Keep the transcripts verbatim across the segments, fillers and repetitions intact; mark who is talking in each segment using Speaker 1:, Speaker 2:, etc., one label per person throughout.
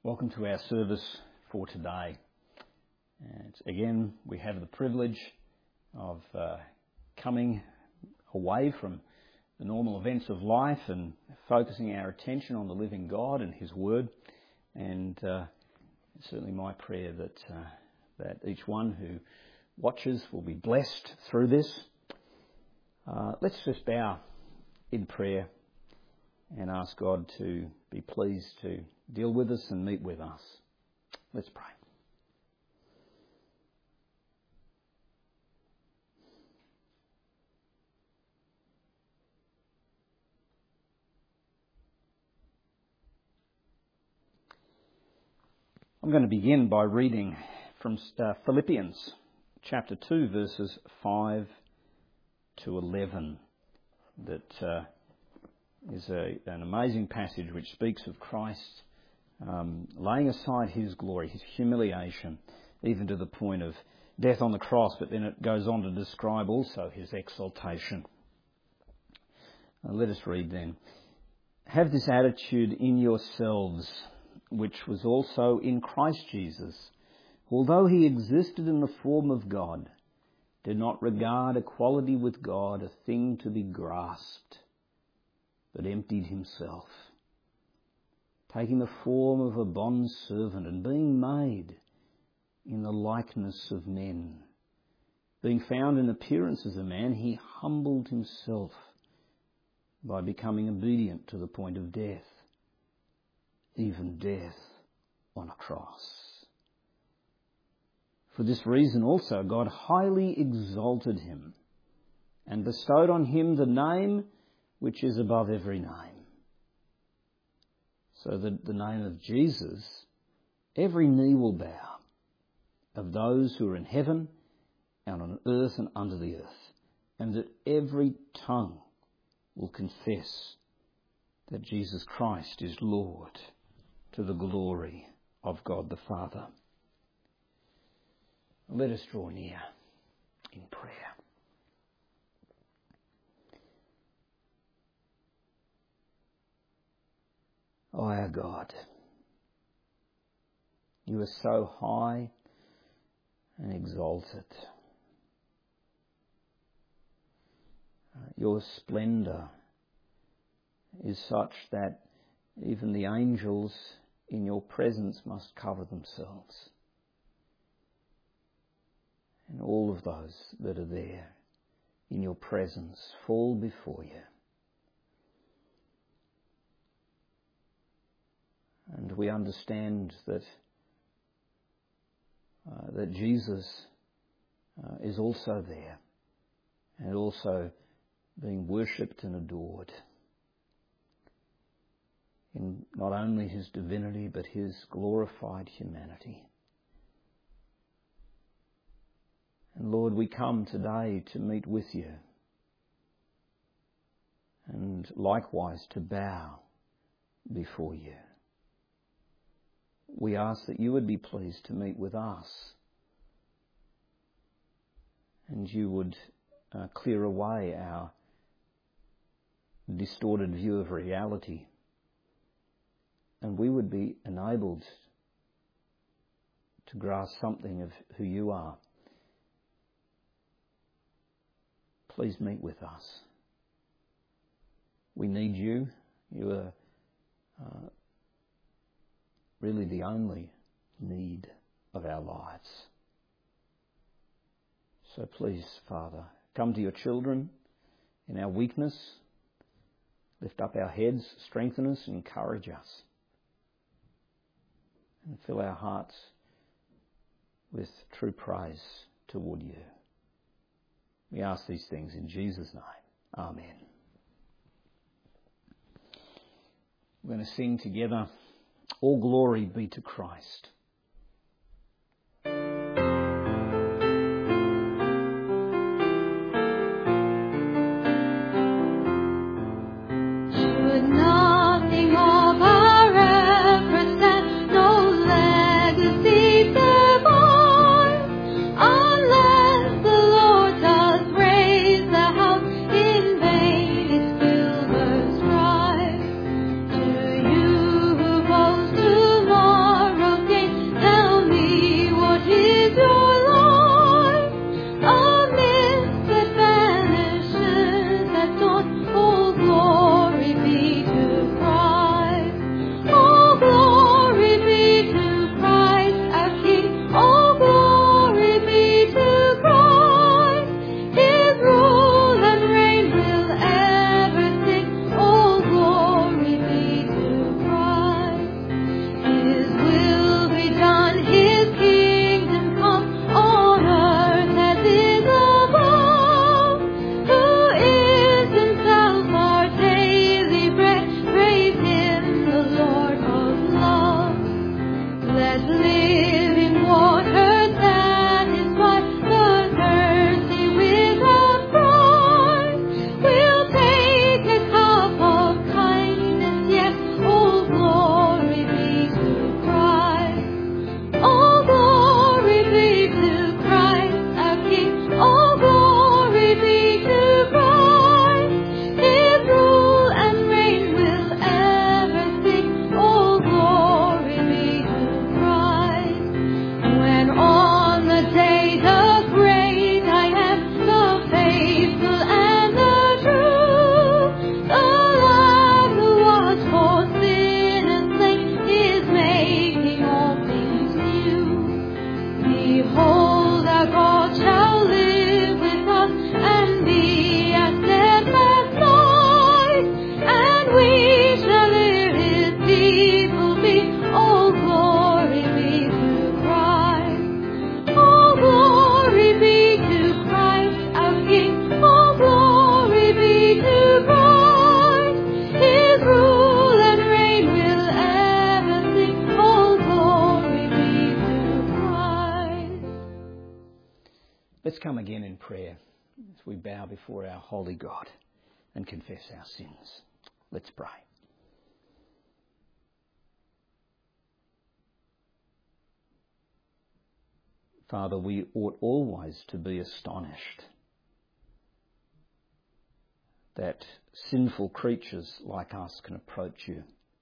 Speaker 1: Welcome to our service for today. And again, we have the privilege of uh, coming away from the normal events of life and focusing our attention on the living God and His Word. And uh, it's certainly my prayer that uh, that each one who watches will be blessed through this. Uh, let's just bow in prayer and ask God to be pleased to deal with us and meet with us. Let's pray. I'm going to begin by reading from uh, Philippians chapter two, verses five to eleven. That uh, is a, an amazing passage which speaks of Christ um, laying aside His glory, His humiliation, even to the point of death on the cross, but then it goes on to describe also His exaltation. Uh, let us read then. Have this attitude in yourselves, which was also in Christ Jesus, who, although He existed in the form of God, did not regard equality with God a thing to be grasped, but emptied Himself, taking the form of a bondservant and being made in the likeness of men. Being found in appearance as a man, He humbled Himself by becoming obedient to the point of death, even death on a cross. For this reason also God highly exalted Him and bestowed on Him the name which is above every name, so that the name of Jesus every knee will bow, of those who are in heaven and on earth and under the earth, and that every tongue will confess that Jesus Christ is Lord, to the glory of God the Father. Let us draw near in prayer. O our God, You are so high and exalted. Your splendour is such that even the angels in Your presence must cover themselves. And all of those that are there in Your presence fall before You. And we understand that uh, that Jesus uh, is also there and also being worshipped and adored in not only His divinity but His glorified humanity. And Lord, we come today to meet with You and likewise to bow before You. We ask that You would be pleased to meet with us and You would uh, clear away our distorted view of reality, and we would be enabled to grasp something of who You are. Please meet with us. We need You. You are uh, really the only need of our lives. So please, Father, come to Your children in our weakness. Lift up our heads, strengthen us, and encourage us. And fill our hearts with true praise toward You. We ask these things in Jesus' name. Amen. We're going to sing together, All Glory Be to Christ.
Speaker 2: More
Speaker 1: come again in prayer as we bow before our holy God and confess our sins. Let's pray. Father, we ought always to be astonished that sinful creatures like us can approach you.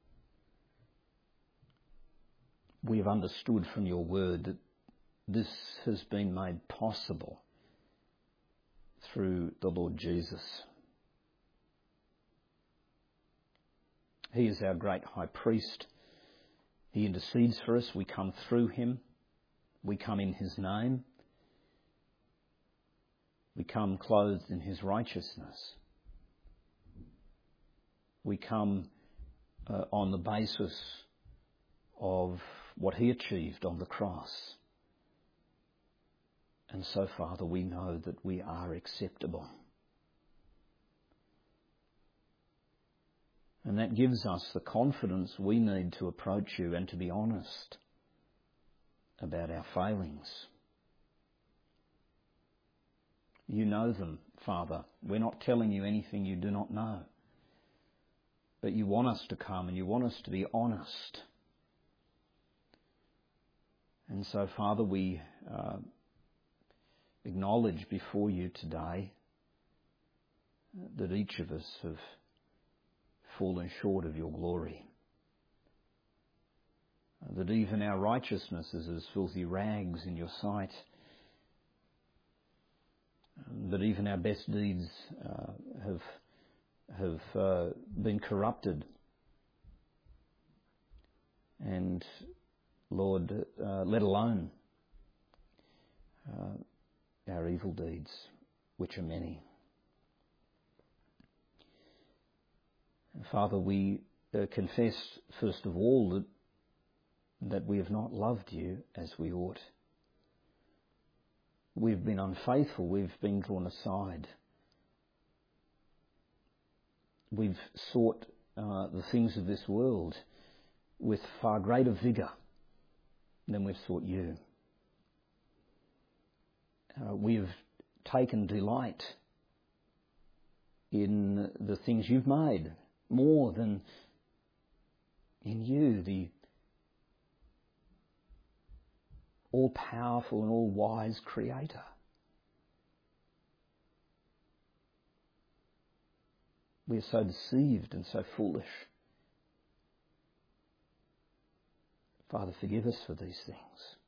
Speaker 1: We have understood from your word that this has been made possible through the Lord Jesus. He is our great high priest. He intercedes for us. We come through him. We come in his name. We come clothed in his righteousness. We come uh, on the basis of what he achieved on the cross. And so, Father, we know that we are acceptable. And that gives us the confidence we need to approach you and to be honest about our failings. You know them, Father. We're not telling you anything you do not know. But you want us to come and you want us to be honest. And so, Father, we uh, acknowledge before you today that each of us have fallen short of your glory. That even our righteousness is as filthy rags in your sight. That even our best deeds uh, have have uh, been corrupted. And Lord, uh, let alone uh, our evil deeds, which are many. Father, we uh, confess first of all that that we have not loved you as we ought. We've been unfaithful. We've been drawn aside. We've sought uh, the things of this world with far greater vigour than we've sought you. Uh, we've taken delight in the things you've made more than in you, the all-powerful and all-wise Creator. We are so deceived and so foolish. Father, forgive us for these things.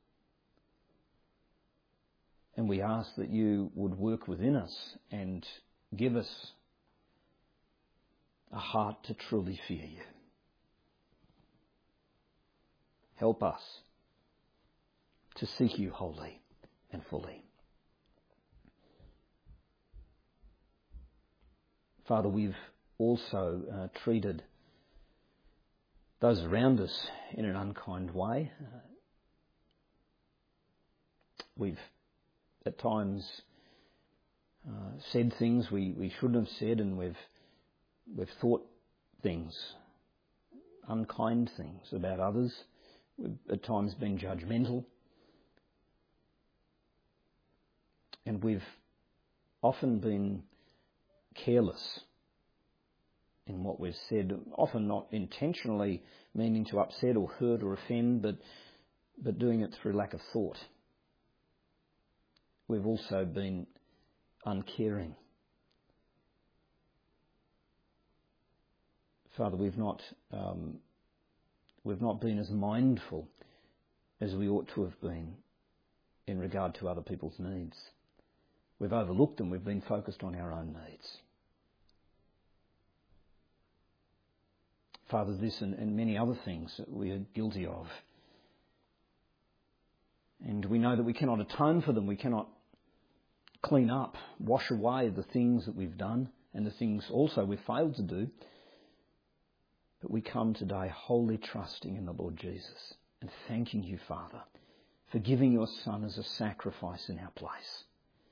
Speaker 1: And we ask that you would work within us and give us a heart to truly fear you. Help us to seek you wholly and fully. Father, we've also uh, treated those around us in an unkind way. Uh, we've at times uh, said things we, we shouldn't have said, and we've we've thought things, unkind things about others. We've at times been judgmental. And we've often been careless in what we've said, often not intentionally meaning to upset or hurt or offend, but but doing it through lack of thought. We've also been uncaring. Father, we've not um, we've not been as mindful as we ought to have been in regard to other people's needs. We've overlooked them. We've been focused on our own needs. Father, this and, and many other things that we are guilty of. And we know that we cannot atone for them. We cannot clean up, wash away the things that we've done and the things also we've failed to do. But we come today wholly trusting in the Lord Jesus and thanking you, Father, for giving your Son as a sacrifice in our place.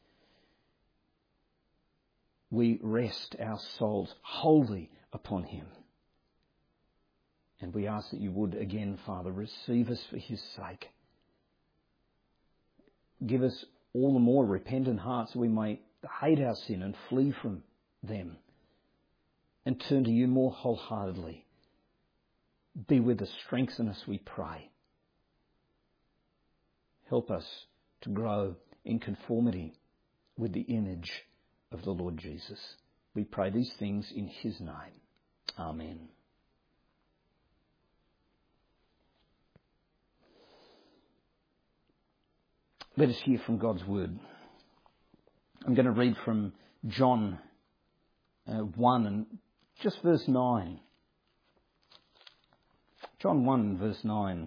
Speaker 1: We rest our souls wholly upon him. And we ask that you would again, Father, receive us for his sake. Give us all the more repentant hearts, we may hate our sin and flee from them and turn to you more wholeheartedly. Be with us, strengthen us, we pray. Help us to grow in conformity with the image of the Lord Jesus. We pray these things in his name. Amen. Let us hear from God's word. I'm going to read from John uh, one and just verse nine. John one and verse nine.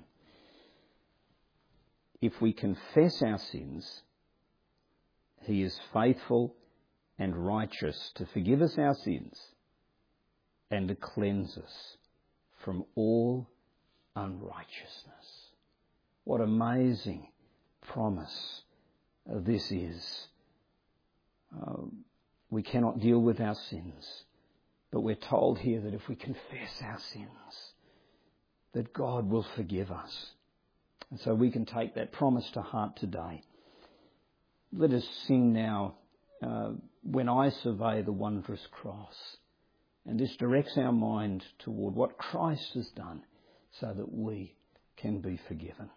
Speaker 1: If we confess our sins, he is faithful and righteous to forgive us our sins and to cleanse us from all unrighteousness. What amazing promise uh, this is. Uh, we cannot deal with our sins, but we're told here that if we confess our sins, that God will forgive us. And so we can take that promise to heart today. Let us sing now, uh, When I Survey the Wondrous Cross. And this directs our mind toward what Christ has done so that we can be forgiven.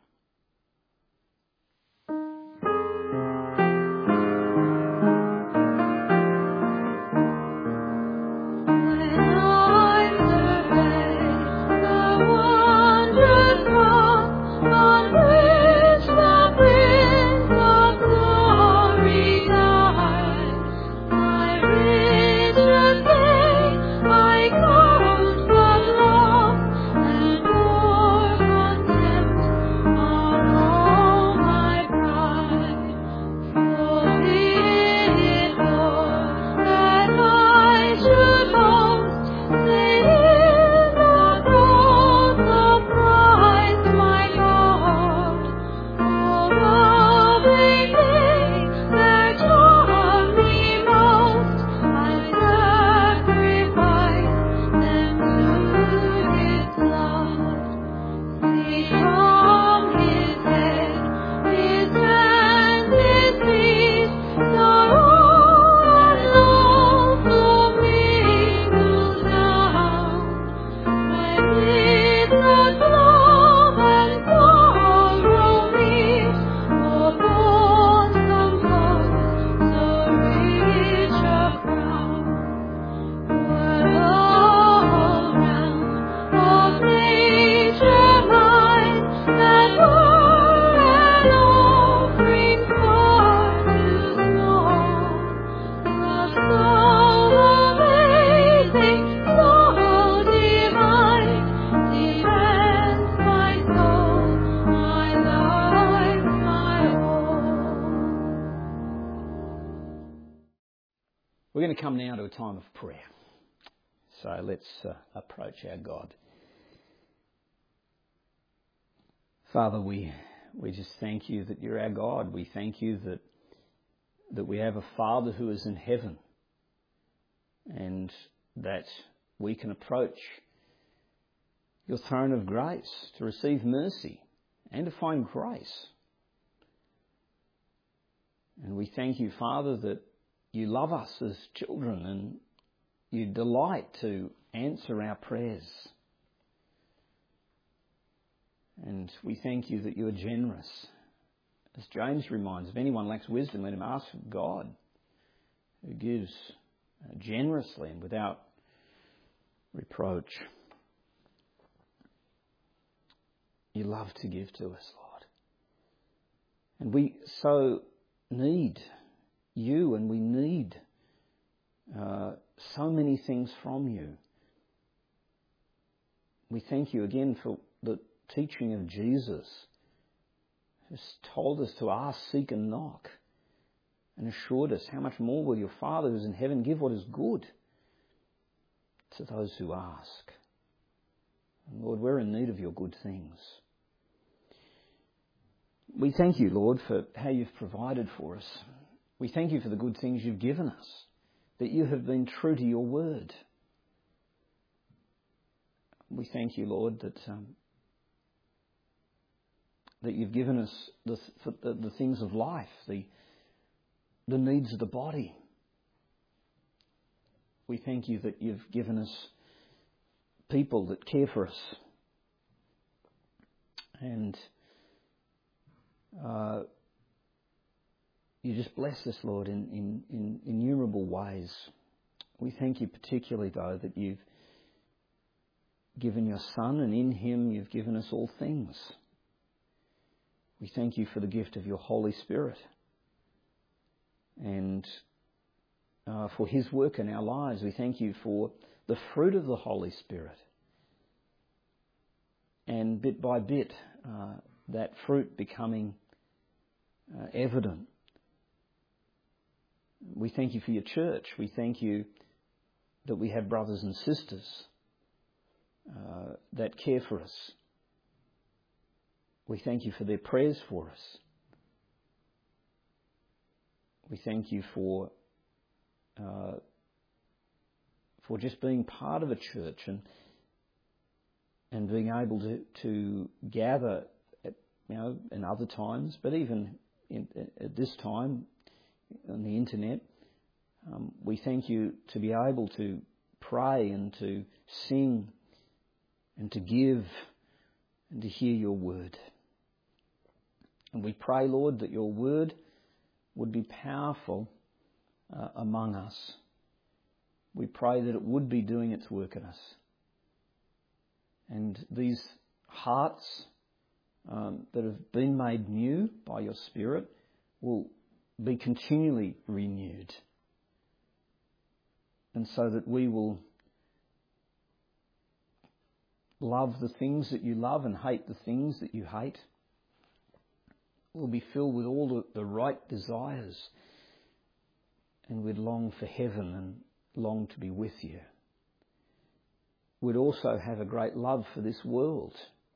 Speaker 1: We're going to come now to a time of prayer. So let's uh, approach our God. Father, we we just thank you that you're our God. We thank you that that we have a Father who is in heaven, and that we can approach your throne of grace to receive mercy and to find grace. And we thank you, Father, that you love us as children and you delight to answer our prayers. And we thank you that you are generous. As James reminds, if anyone lacks wisdom, let him ask of God, who gives generously and without reproach. You love to give to us, Lord. And we so need you, and we need uh, so many things from you. We thank you again for the teaching of Jesus, who's told us to ask, seek and knock, and assured us how much more will your Father who's in heaven give what is good to those who ask. And Lord, we're in need of your good things. We thank you, Lord, for how you've provided for us. We thank you for the good things you've given us, that you have been true to your word. We thank you, Lord, that um, that you've given us the, the, the things of life, the, the needs of the body. We thank you that you've given us people that care for us. And uh, you just bless us, Lord, in, in, in innumerable ways. We thank you particularly, though, that you've given your Son, and in him you've given us all things. We thank you for the gift of your Holy Spirit and uh, for his work in our lives. We thank you for the fruit of the Holy Spirit. And bit by bit, uh, that fruit becoming uh, evident. We thank you for your church. We thank you that we have brothers and sisters uh, that care for us. We thank you for their prayers for us. We thank you for uh, for just being part of a church and and being able to, to gather at, you know, in other times, but even in, at this time on the internet. Um, we thank you to be able to pray and to sing and to give and to hear your word. And we pray, Lord, that your word would be powerful uh, among us. We pray that it would be doing its work in us. And these hearts um, that have been made new by your Spirit will be continually renewed. And so that we will love the things that you love and hate the things that you hate. We'll be filled with all the, the right desires, and we'd long for heaven and long to be with you. We'd also have a great love for this world.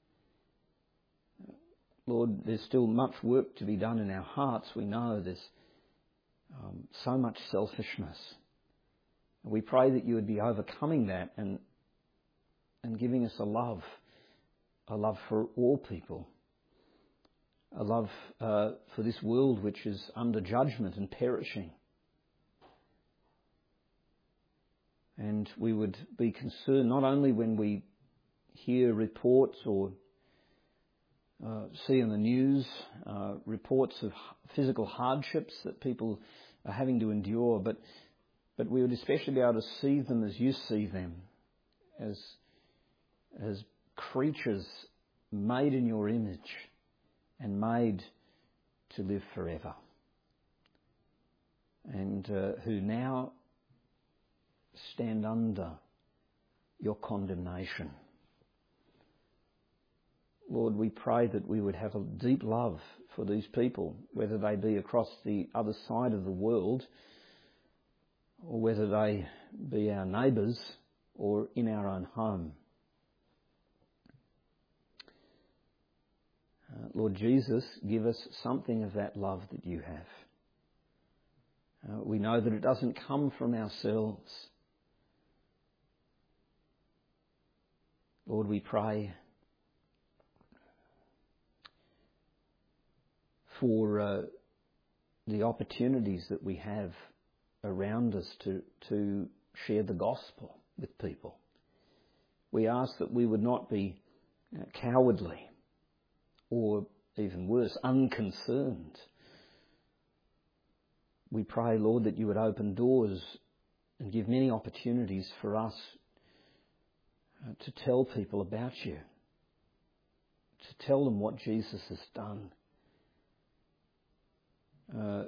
Speaker 1: Lord, there's still much work to be done in our hearts. We know there's um, so much selfishness. We pray that you would be overcoming that and and giving us a love, a love for all people, a love uh, for this world which is under judgment and perishing. And we would be concerned not only when we hear reports or uh, see in the news uh, reports of physical hardships that people are having to endure, but but we would especially be able to see them as you see them, as as creatures made in your image and made to live forever, and uh, who now stand under your condemnation. Lord, we pray that we would have a deep love for these people, whether they be across the other side of the world or whether they be our neighbours or in our own home. Uh, Lord Jesus, give us something of that love that you have. Uh, we know that it doesn't come from ourselves. Lord, we pray for uh, the opportunities that we have around us to, to share the gospel with people. We ask that we would not be uh, cowardly or even worse, unconcerned. We pray, Lord, that you would open doors and give many opportunities for us uh, to tell people about you, to tell them what Jesus has done, uh,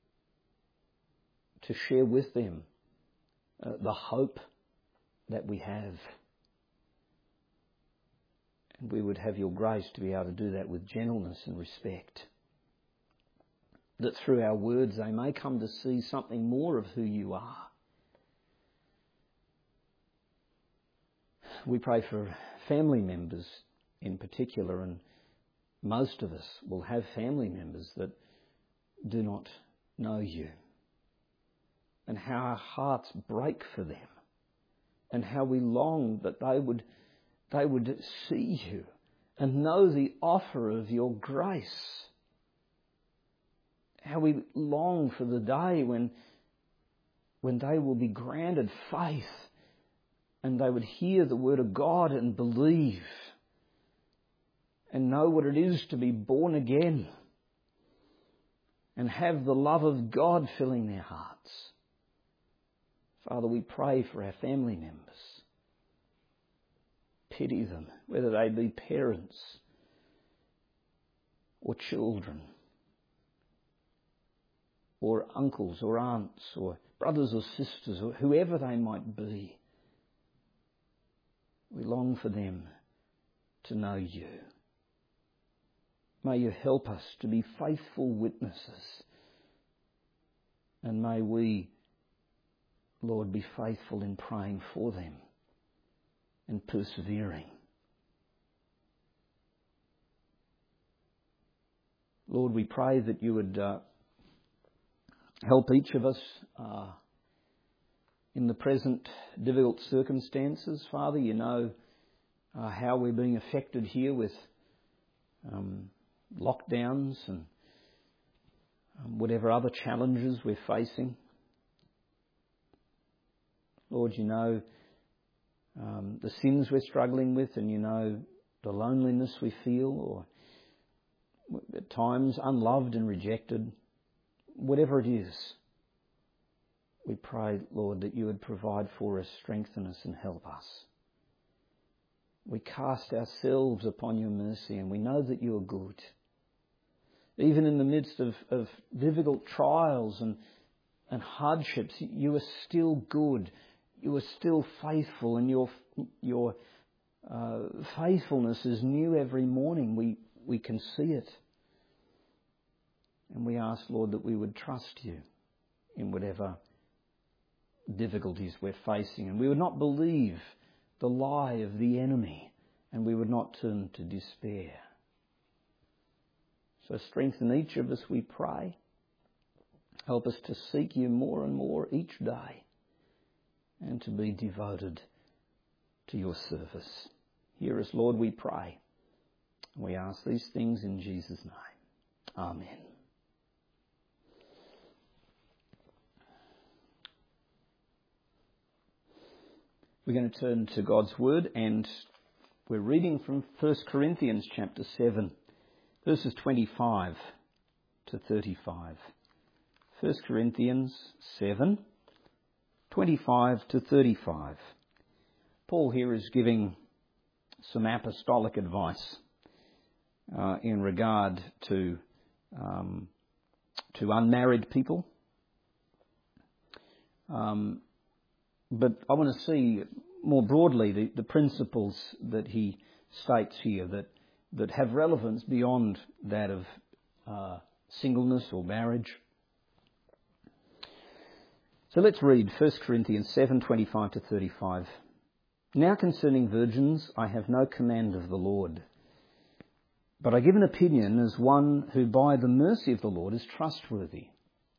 Speaker 1: to share with them uh, the hope that we have. And we would have your grace to be able to do that with gentleness and respect. That through our words they may come to see something more of who you are. We pray for family members in particular, and most of us will have family members that do not know you. And how our hearts break for them. And how we long that they would they would see you and know the offer of your grace. How we long for the day when, when they will be granted faith and they would hear the word of God and believe and know what it is to be born again and have the love of God filling their hearts. Father, we pray for our family members. Pity them, whether they be parents or children or uncles or aunts or brothers or sisters or whoever they might be. We long for them to know you. May you help us to be faithful witnesses. And may we, Lord, be faithful in praying for them and persevering. Lord, we pray that you would uh, help each of us uh, in the present difficult circumstances. Father, you know uh, how we're being affected here with um, lockdowns and um, whatever other challenges we're facing. Lord, you know um, the sins we're struggling with, and you know the loneliness we feel, or at times unloved and rejected. Whatever it is, we pray, Lord, that you would provide for us, strengthen us and help us. We cast ourselves upon your mercy, and we know that you are good. Even in the midst of, of difficult trials and, and hardships, you are still good. You are still faithful, and your your uh, faithfulness is new every morning. We we can see it. And we ask, Lord, that we would trust you in whatever difficulties we're facing, and we would not believe the lie of the enemy, and we would not turn to despair. So strengthen each of us, we pray. Help us to seek you more and more each day and to be devoted to your service. Hear us, Lord, we pray. We ask these things in Jesus' name. Amen. We're going to turn to God's Word, and we're reading from First Corinthians chapter seven, verses twenty-five to thirty-five. First Corinthians seven, twenty-five to thirty-five. Paul here is giving some apostolic advice uh, in regard to um, to unmarried people. Um, But I want to see more broadly the, the principles that he states here that, that have relevance beyond that of uh, singleness or marriage. So let's read First Corinthians seven, twenty-five to thirty-five. Now concerning virgins, I have no command of the Lord, but I give an opinion as one who by the mercy of the Lord is trustworthy.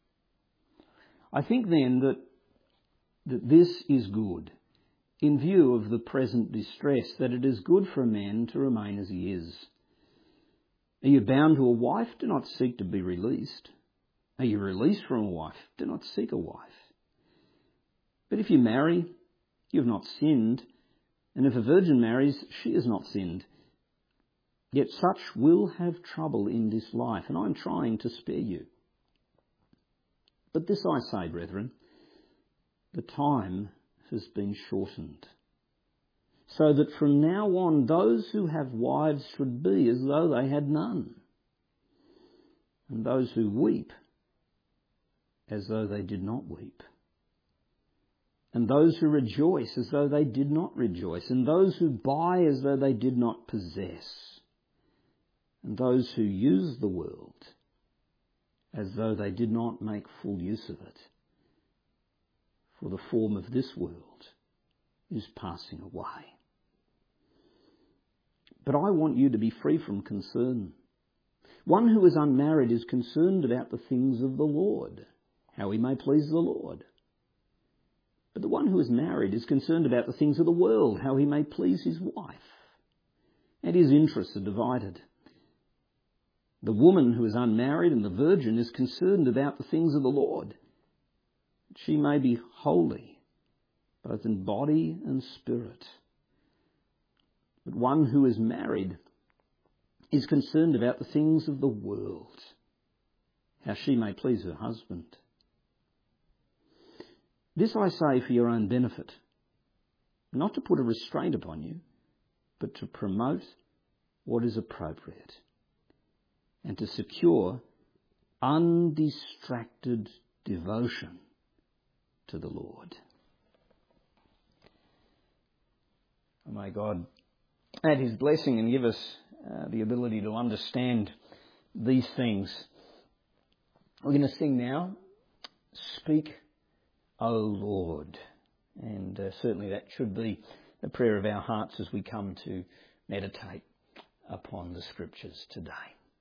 Speaker 1: I think then that that this is good, in view of the present distress, that it is good for a man to remain as he is. Are you bound to a wife? Do not seek to be released. Are you released from a wife? Do not seek a wife. But if you marry, you have not sinned, and if a virgin marries, she has not sinned. Yet such will have trouble in this life, and I am trying to spare you. But this I say, brethren, the time has been shortened, so that from now on those who have wives should be as though they had none, and those who weep as though they did not weep, and those who rejoice as though they did not rejoice, and those who buy as though they did not possess, and those who use the world as though they did not make full use of it. For the form of this world is passing away. But I want you to be free from concern. One who is unmarried is concerned about the things of the Lord, how he may please the Lord. But the one who is married is concerned about the things of the world, how he may please his wife. And his interests are divided. The woman who is unmarried and the virgin is concerned about the things of the Lord. She may be holy, both in body and spirit. But one who is married is concerned about the things of the world, how she may please her husband. This I say for your own benefit, not to put a restraint upon you, but to promote what is appropriate and to secure undistracted devotion to the Lord. May God add his blessing and give us uh, the ability to understand these things. We're going to sing now, Speak, O Lord. And uh, certainly that should be the prayer of our hearts as we come to meditate upon the Scriptures today.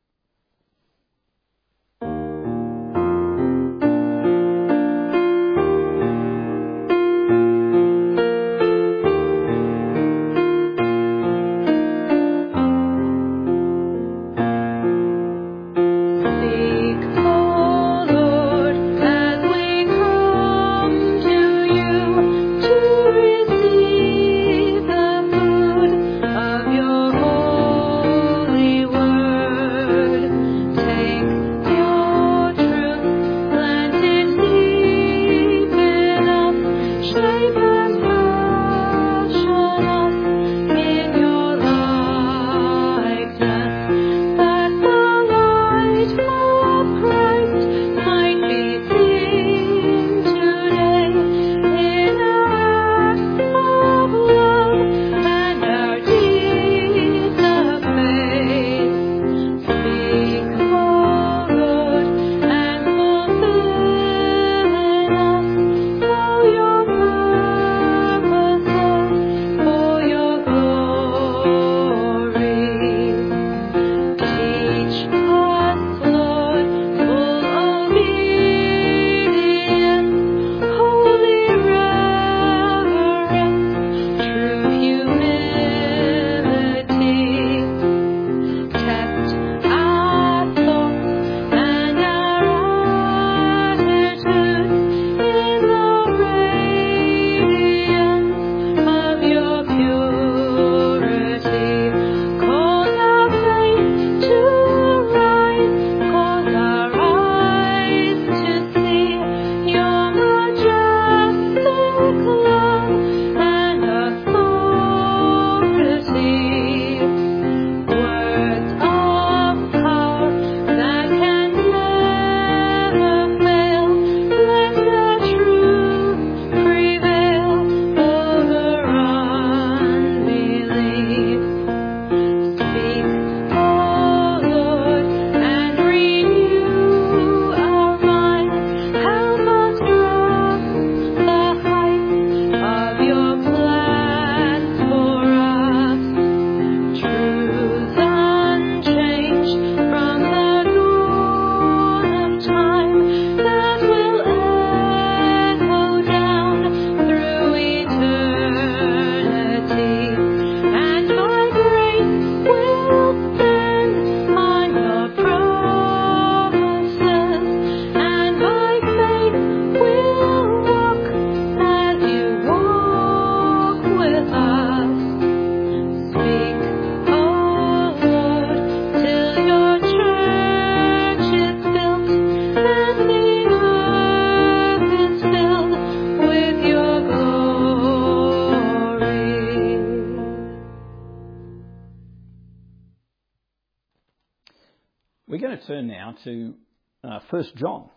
Speaker 1: We're going to turn now to uh, First John.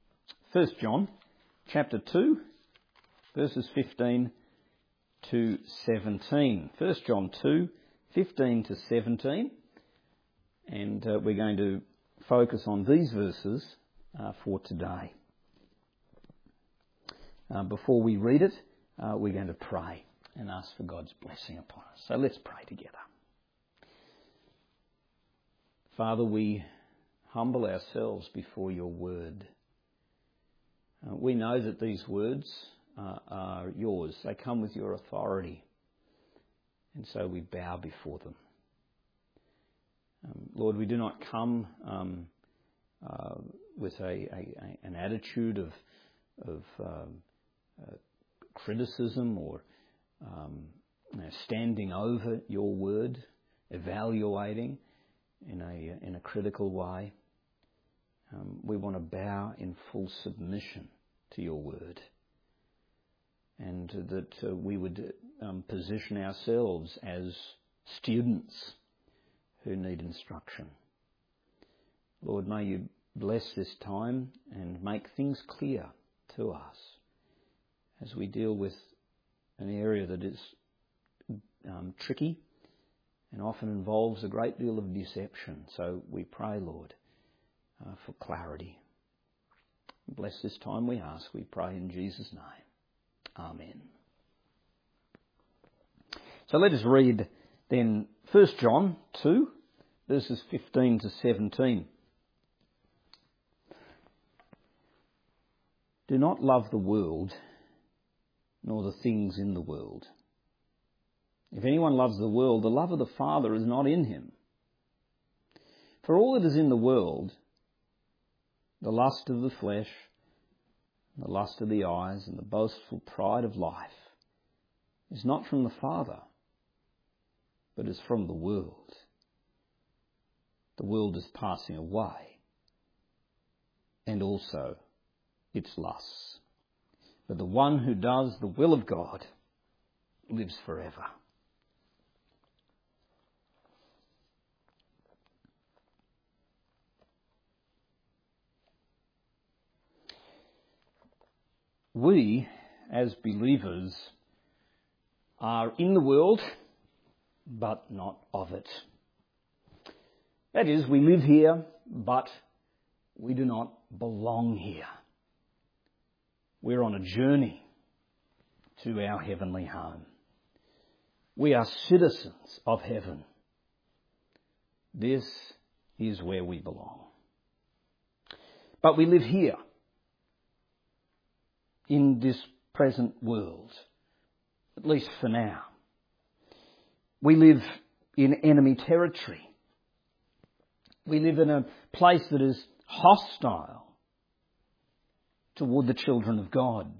Speaker 1: First John, chapter two, verses fifteen to seventeen. First John two, fifteen to seventeen. And uh, we're going to focus on these verses uh, for today. Uh, before we read it, uh, we're going to pray and ask for God's blessing upon us. So let's pray together. Father, we humble ourselves before your word. Uh, we know that these words uh, are yours. They come with your authority. And so we bow before them. Um, Lord, we do not come um, uh, with a, a, a, an attitude of, of um, uh, criticism or um, you know, standing over your word, evaluating in a, in a critical way. Um, we want to bow in full submission to your word, and that uh, we would um, position ourselves as students who need instruction. Lord, may you bless this time and make things clear to us as we deal with an area that is um, tricky and often involves a great deal of deception. So we pray, Lord, uh, for clarity. Bless this time, we ask, we pray in Jesus' name. Amen. So let us read then First John two, verses fifteen to seventeen. Do not love the world, nor the things in the world. If anyone loves the world, the love of the Father is not in him. For all that is in the world, the lust of the flesh, the lust of the eyes, and the boastful pride of life, is not from the Father, but is from the world. The world is passing away, and also its lusts. But the one who does the will of God lives forever. We, as believers, are in the world, but not of it. That is, we live here, but we do not belong here. We're on a journey to our heavenly home. We are citizens of heaven. This is where we belong. But we live here, in this present world, at least for now. We live in enemy territory. We live in a place that is hostile toward the children of God.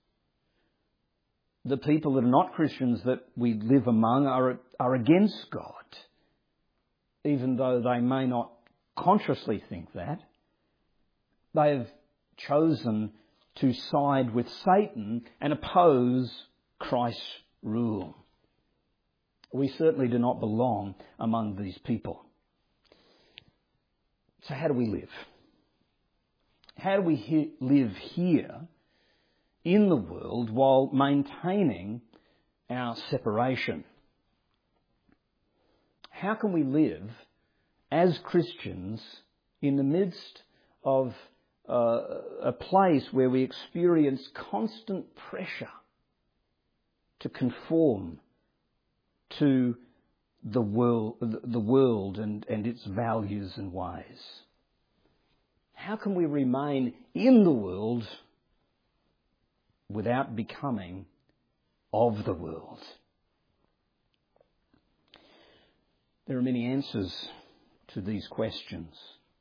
Speaker 1: The people that are not Christians that we live among are, are against God, even though they may not consciously think that. They have chosen to side with Satan and oppose Christ's rule. We certainly do not belong among these people. So how do we live? How do we he- live here in the world while maintaining our separation? How can we live as Christians in the midst of uh, a place where we experience constant pressure to conform to the world, the world and, and its values and ways? How can we remain in the world without becoming of the world? There are many answers to these questions.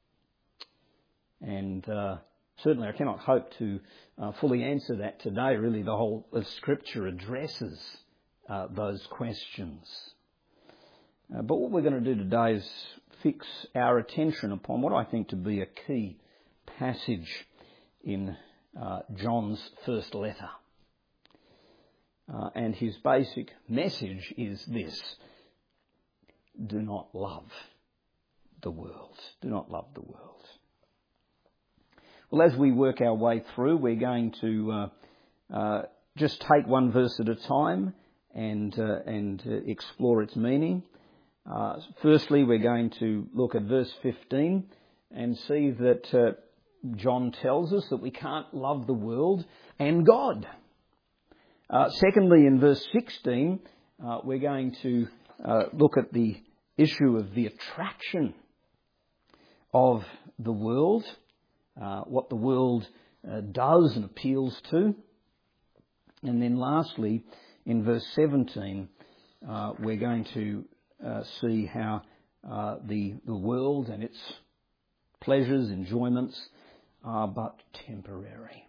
Speaker 1: And uh, certainly I cannot hope to uh, fully answer that today. Really, the whole of Scripture addresses uh, those questions. Uh, but what we're going to do today is fix our attention upon what I think to be a key passage in uh, John's first letter. Uh, and his basic message is this: do not love the world. Do not love the world. Well, as we work our way through, we're going to uh, uh, just take one verse at a time and uh, and uh, explore its meaning. Uh, firstly, we're going to look at verse fifteen and see that uh, John tells us that we can't love the world and God. Uh, secondly, in verse sixteen, uh, we're going to uh, look at the issue of the attraction of the world, uh, what the world uh, does and appeals to. And then lastly, in verse seventeen, uh, we're going to uh, see how uh, the, the world and its pleasures, enjoyments are but temporary.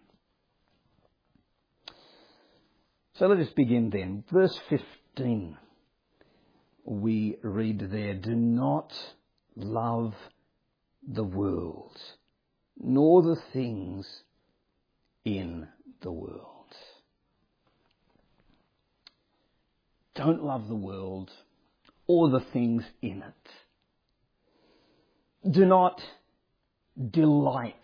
Speaker 1: So let us begin then. Verse fifteen, we read there, "Do not love the world, nor the things in the world." Don't love the world or the things in it. Do not delight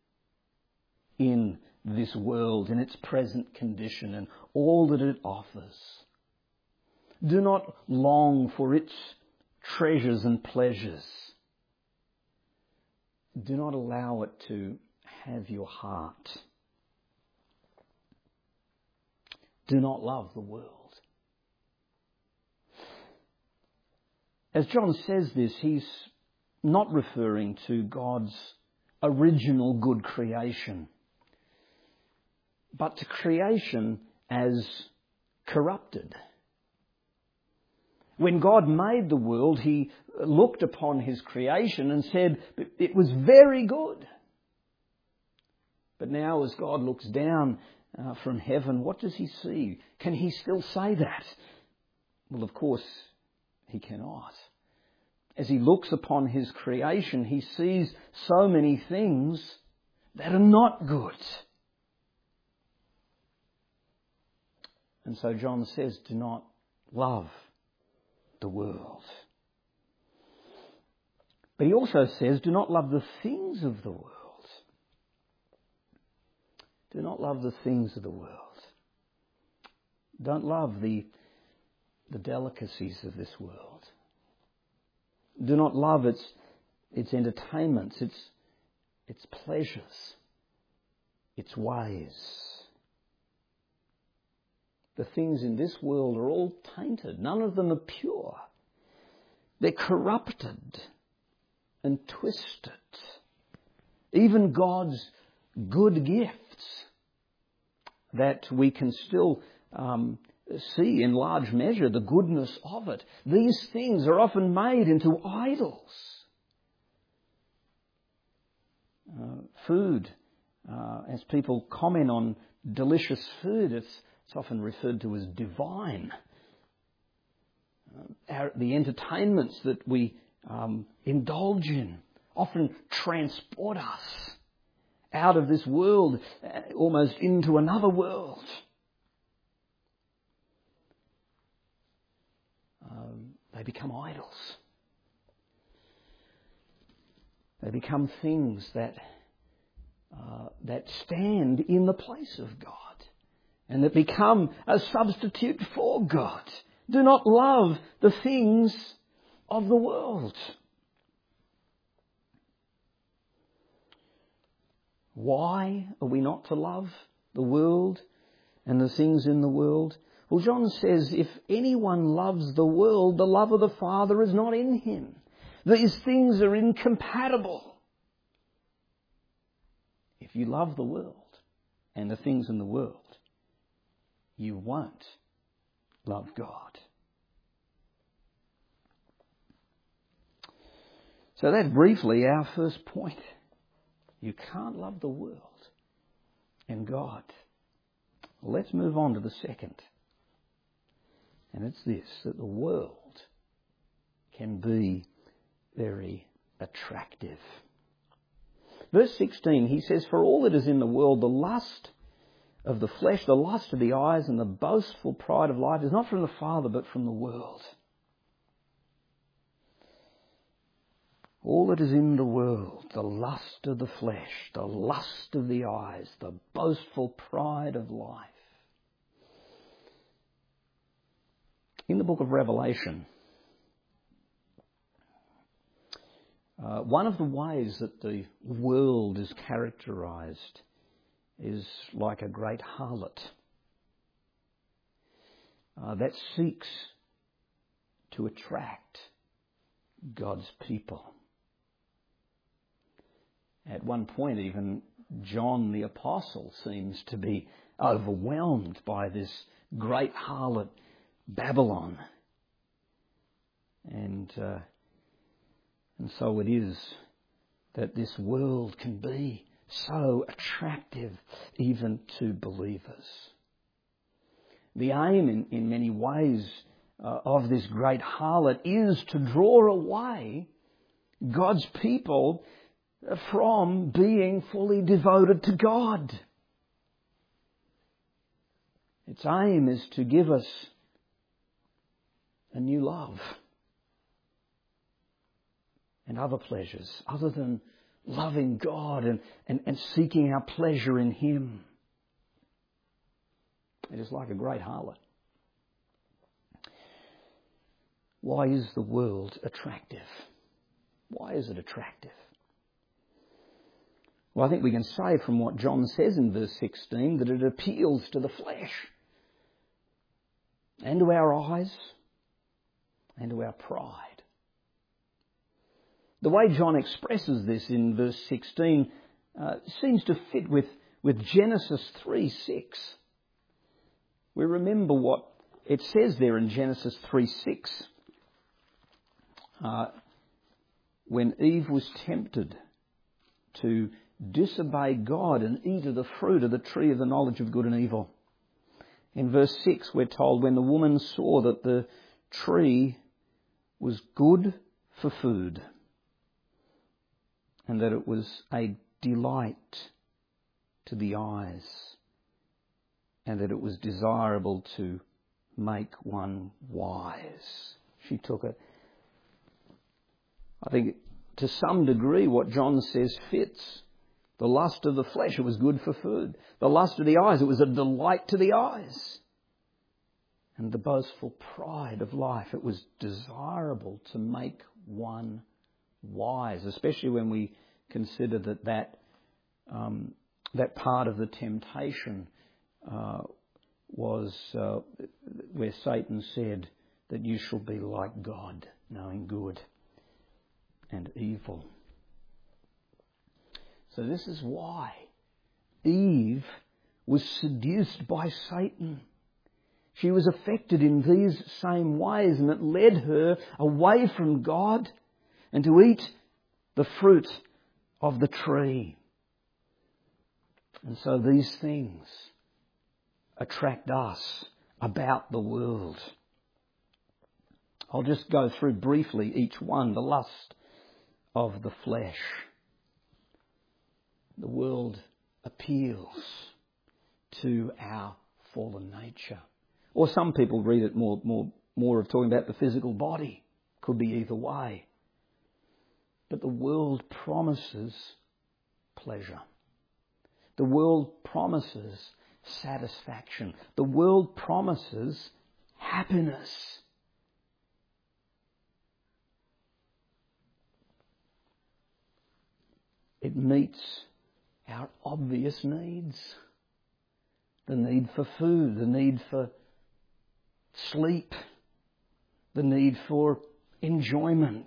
Speaker 1: in this world, in its present condition and all that it offers. Do not long for its treasures and pleasures. Do not allow it to have your heart. Do not love the world. As John says this, he's not referring to God's original good creation, but to creation as corrupted. When God made the world, he looked upon his creation and said it was very good. But now as God looks down uh, from heaven, what does he see? Can he still say that? Well, of course, he cannot. As he looks upon his creation, he sees so many things that are not good. And so John says, do not love the world. But he also says, do not love the things of the world. Do not love the things of the world. Don't love the, the delicacies of this world. Do not love its, its entertainments, its, its pleasures, its ways. The things in this world are all tainted. None of them are pure. They're corrupted and twisted. Even God's good gifts that we can still um, see in large measure the goodness of it. These things are often made into idols. Uh, food, uh, as people comment on delicious food, it's, it's often referred to as divine. Uh, our, the entertainments that we um, indulge in often transport us out of this world, uh, almost into another world. Um, they become idols. They become things that uh, that stand in the place of God and that become a substitute for God. Do not love the things of the world. Why are we not to love the world and the things in the world? Well, John says, if anyone loves the world, the love of the Father is not in him. These things are incompatible. If you love the world and the things in the world, you won't love God. So that's briefly our first point. You can't love the world and God. Let's move on to the second. And it's this, that the world can be very attractive. Verse sixteen, he says, "For all that is in the world, the lust of the flesh, the lust of the eyes, and the boastful pride of life is not from the Father, but from the world." All that is in the world, the lust of the flesh, the lust of the eyes, the boastful pride of life. In the book of Revelation, uh, one of the ways that the world is characterised is like a great harlot uh, that seeks to attract God's people. At one point, even John the Apostle seems to be overwhelmed by this great harlot Babylon. And uh, And so it is that this world can be so attractive even to believers. The aim in, in many ways uh, of this great harlot is to draw away God's people from being fully devoted to God. Its aim is to give us a new love and other pleasures other than loving God and, and, and seeking our pleasure in Him. It is like a great harlot. Why is the world attractive? Why is it attractive? Well, I think we can say from what John says in verse sixteen that it appeals to the flesh and to our eyes and to our pride. The way John expresses this in verse sixteen uh, seems to fit with, with Genesis three six. We remember what it says there in Genesis three six. Uh, when Eve was tempted to disobey God and eat of the fruit of the tree of the knowledge of good and evil. In verse six we're told, when the woman saw that the tree was good for food and that it was a delight to the eyes and that it was desirable to make one wise, she took it. I think to some degree what John says fits. The lust of the flesh, it was good for food. The lust of the eyes, it was a delight to the eyes. And the boastful pride of life, it was desirable to make one wise, especially when we consider that that, um, that part of the temptation uh, was uh, where Satan said that you shall be like God, knowing good and evil. So this is why Eve was seduced by Satan. She was affected in these same ways, and it led her away from God and to eat the fruit of the tree. And so these things attract us about the world. I'll just go through briefly each one. The lust of the flesh. The world appeals to our fallen nature. Or some people read it more, more, more of talking about the physical body. Could be either way. But the world promises pleasure. The world promises satisfaction. The world promises happiness. It meets our obvious needs. The need for food, the need for sleep, the need for enjoyment.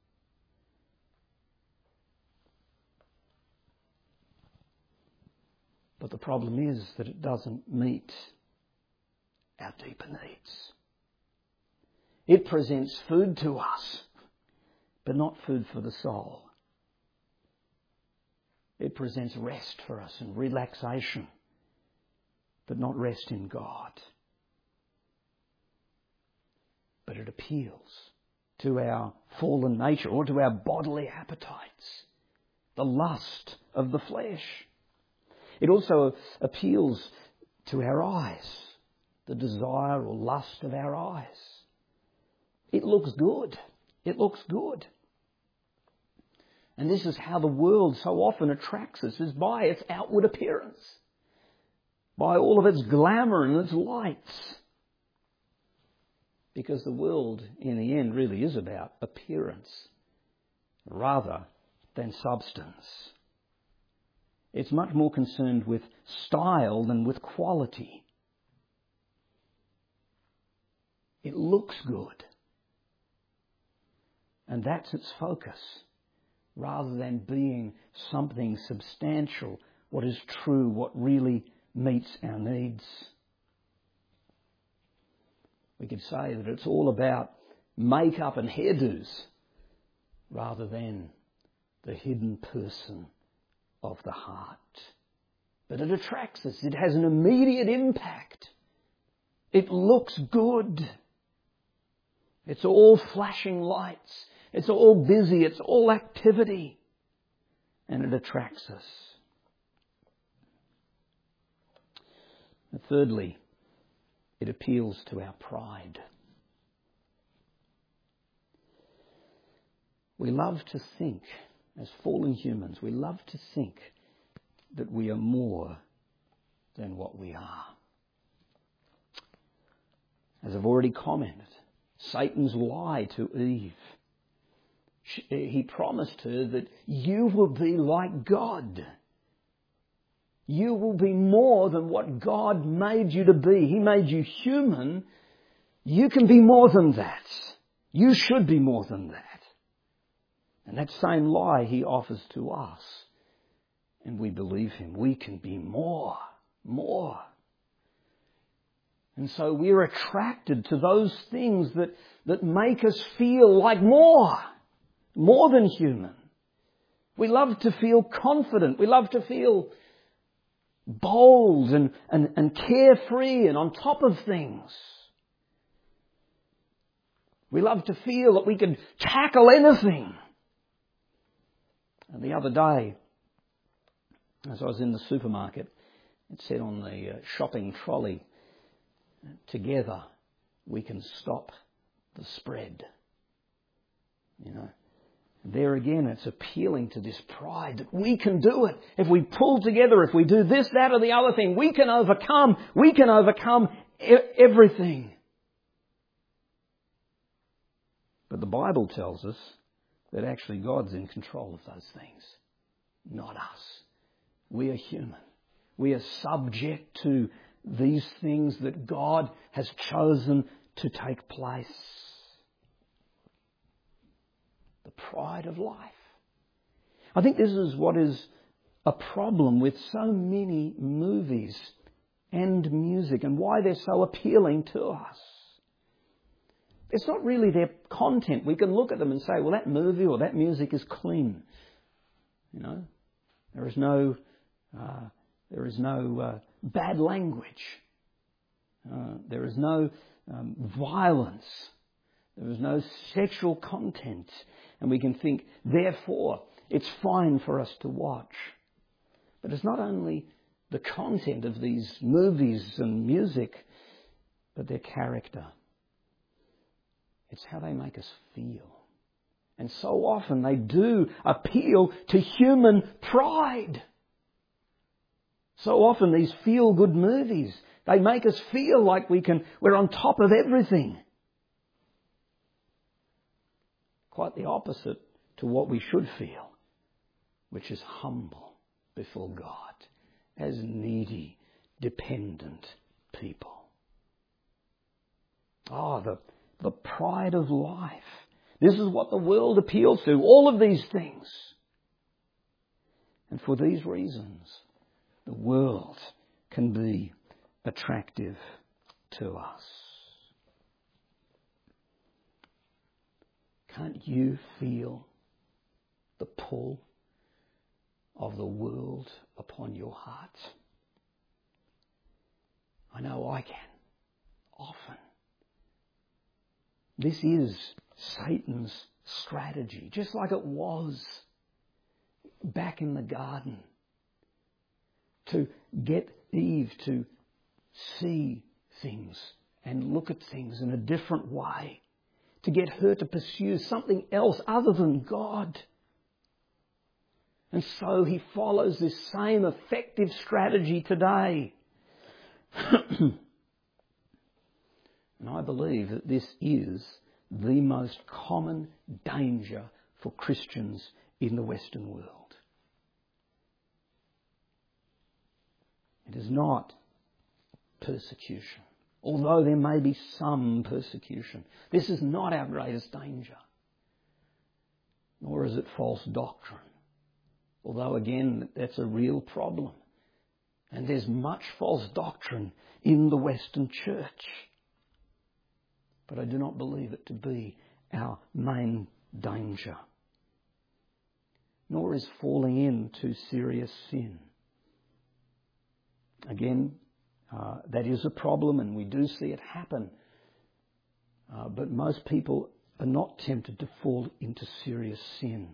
Speaker 1: But the problem is that it doesn't meet our deeper needs. It presents food to us, but not food for the soul. It presents rest for us and relaxation, but not rest in God. But it appeals to our fallen nature or to our bodily appetites, the lust of the flesh. It also appeals to our eyes, the desire or lust of our eyes. It looks good. It looks good. And this is how the world so often attracts us, is by its outward appearance, by all of its glamour and its lights. Because the world, in the end, really is about appearance rather than substance. It's much more concerned with style than with quality. It looks good. And that's its focus, rather than being something substantial, what is true, what really meets our needs. We could say that it's all about makeup and hairdos, rather than the hidden person of the heart. But it attracts us. It has an immediate impact. It looks good. It's all flashing lights. It's all busy. It's all activity. And it attracts us. And thirdly, it appeals to our pride. We love to think, as fallen humans, we love to think that we are more than what we are. As I've already commented, Satan's lie to Eve. He promised her that you will be like God. You will be more than what God made you to be. He made you human. You can be more than that. You should be more than that. And that same lie he offers to us. And we believe him. We can be more, more. And so we're attracted to those things that, that make us feel like more, more than human. We love to feel confident. We love to feel bold and, and, and carefree and on top of things. We love to feel that we can tackle anything. And the other day, as I was in the supermarket, it said on the uh, shopping trolley, together we can stop the spread. You know, there again it's appealing to this pride that we can do it. If we pull together, if we do this, that or the other thing, we can overcome, we can overcome e- everything. But the Bible tells us that actually God's in control of those things, not us. We are human. We are subject to these things that God has chosen to take place. The pride of life. I think this is what is a problem with so many movies and music and why they're so appealing to us. It's not really their content. We can look at them and say, well, that movie or that music is clean. You know, there is no, uh, there is no uh, bad language. Uh, there is no um, violence. There is no sexual content. And we can think, therefore, it's fine for us to watch. But it's not only the content of these movies and music, but their character. It's how they make us feel. And so often they do appeal to human pride. So often these feel-good movies, they make us feel like we can, we're on top of everything. Quite the opposite to what we should feel, which is humble before God as needy, dependent people. Oh, the, the pride of life. This is what the world appeals to, all of these things. And for these reasons, the world can be attractive to us. Can't you feel the pull of the world upon your heart? I know I can, often. This is Satan's strategy, just like it was back in the garden, to get Eve to see things and look at things in a different way, to get her to pursue something else other than God. And so he follows this same effective strategy today. And I believe that this is the most common danger for Christians in the Western world. It is not persecution, although there may be some persecution. This is not our greatest danger, nor is it false doctrine. Although again, that's a real problem. And there's much false doctrine in the Western church. But I do not believe it to be our main danger. nor is falling into serious sin. Again, uh, that is a problem, and we do see it happen. Uh, but most people are not tempted to fall into serious sin.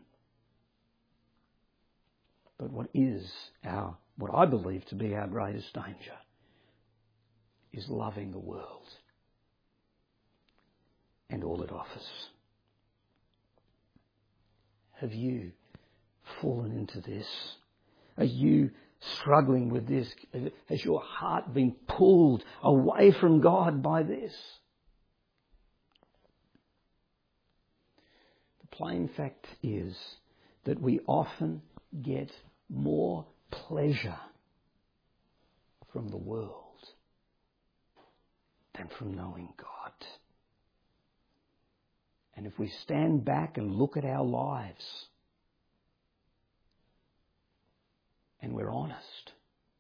Speaker 1: But what is our, what I believe to be our greatest danger is loving the world and all it offers. Have you fallen into this? Are you struggling with this? Has your heart been pulled away from God by this? The plain fact is that we often get more pleasure from the world than from knowing God. And if we stand back and look at our lives, and we're honest,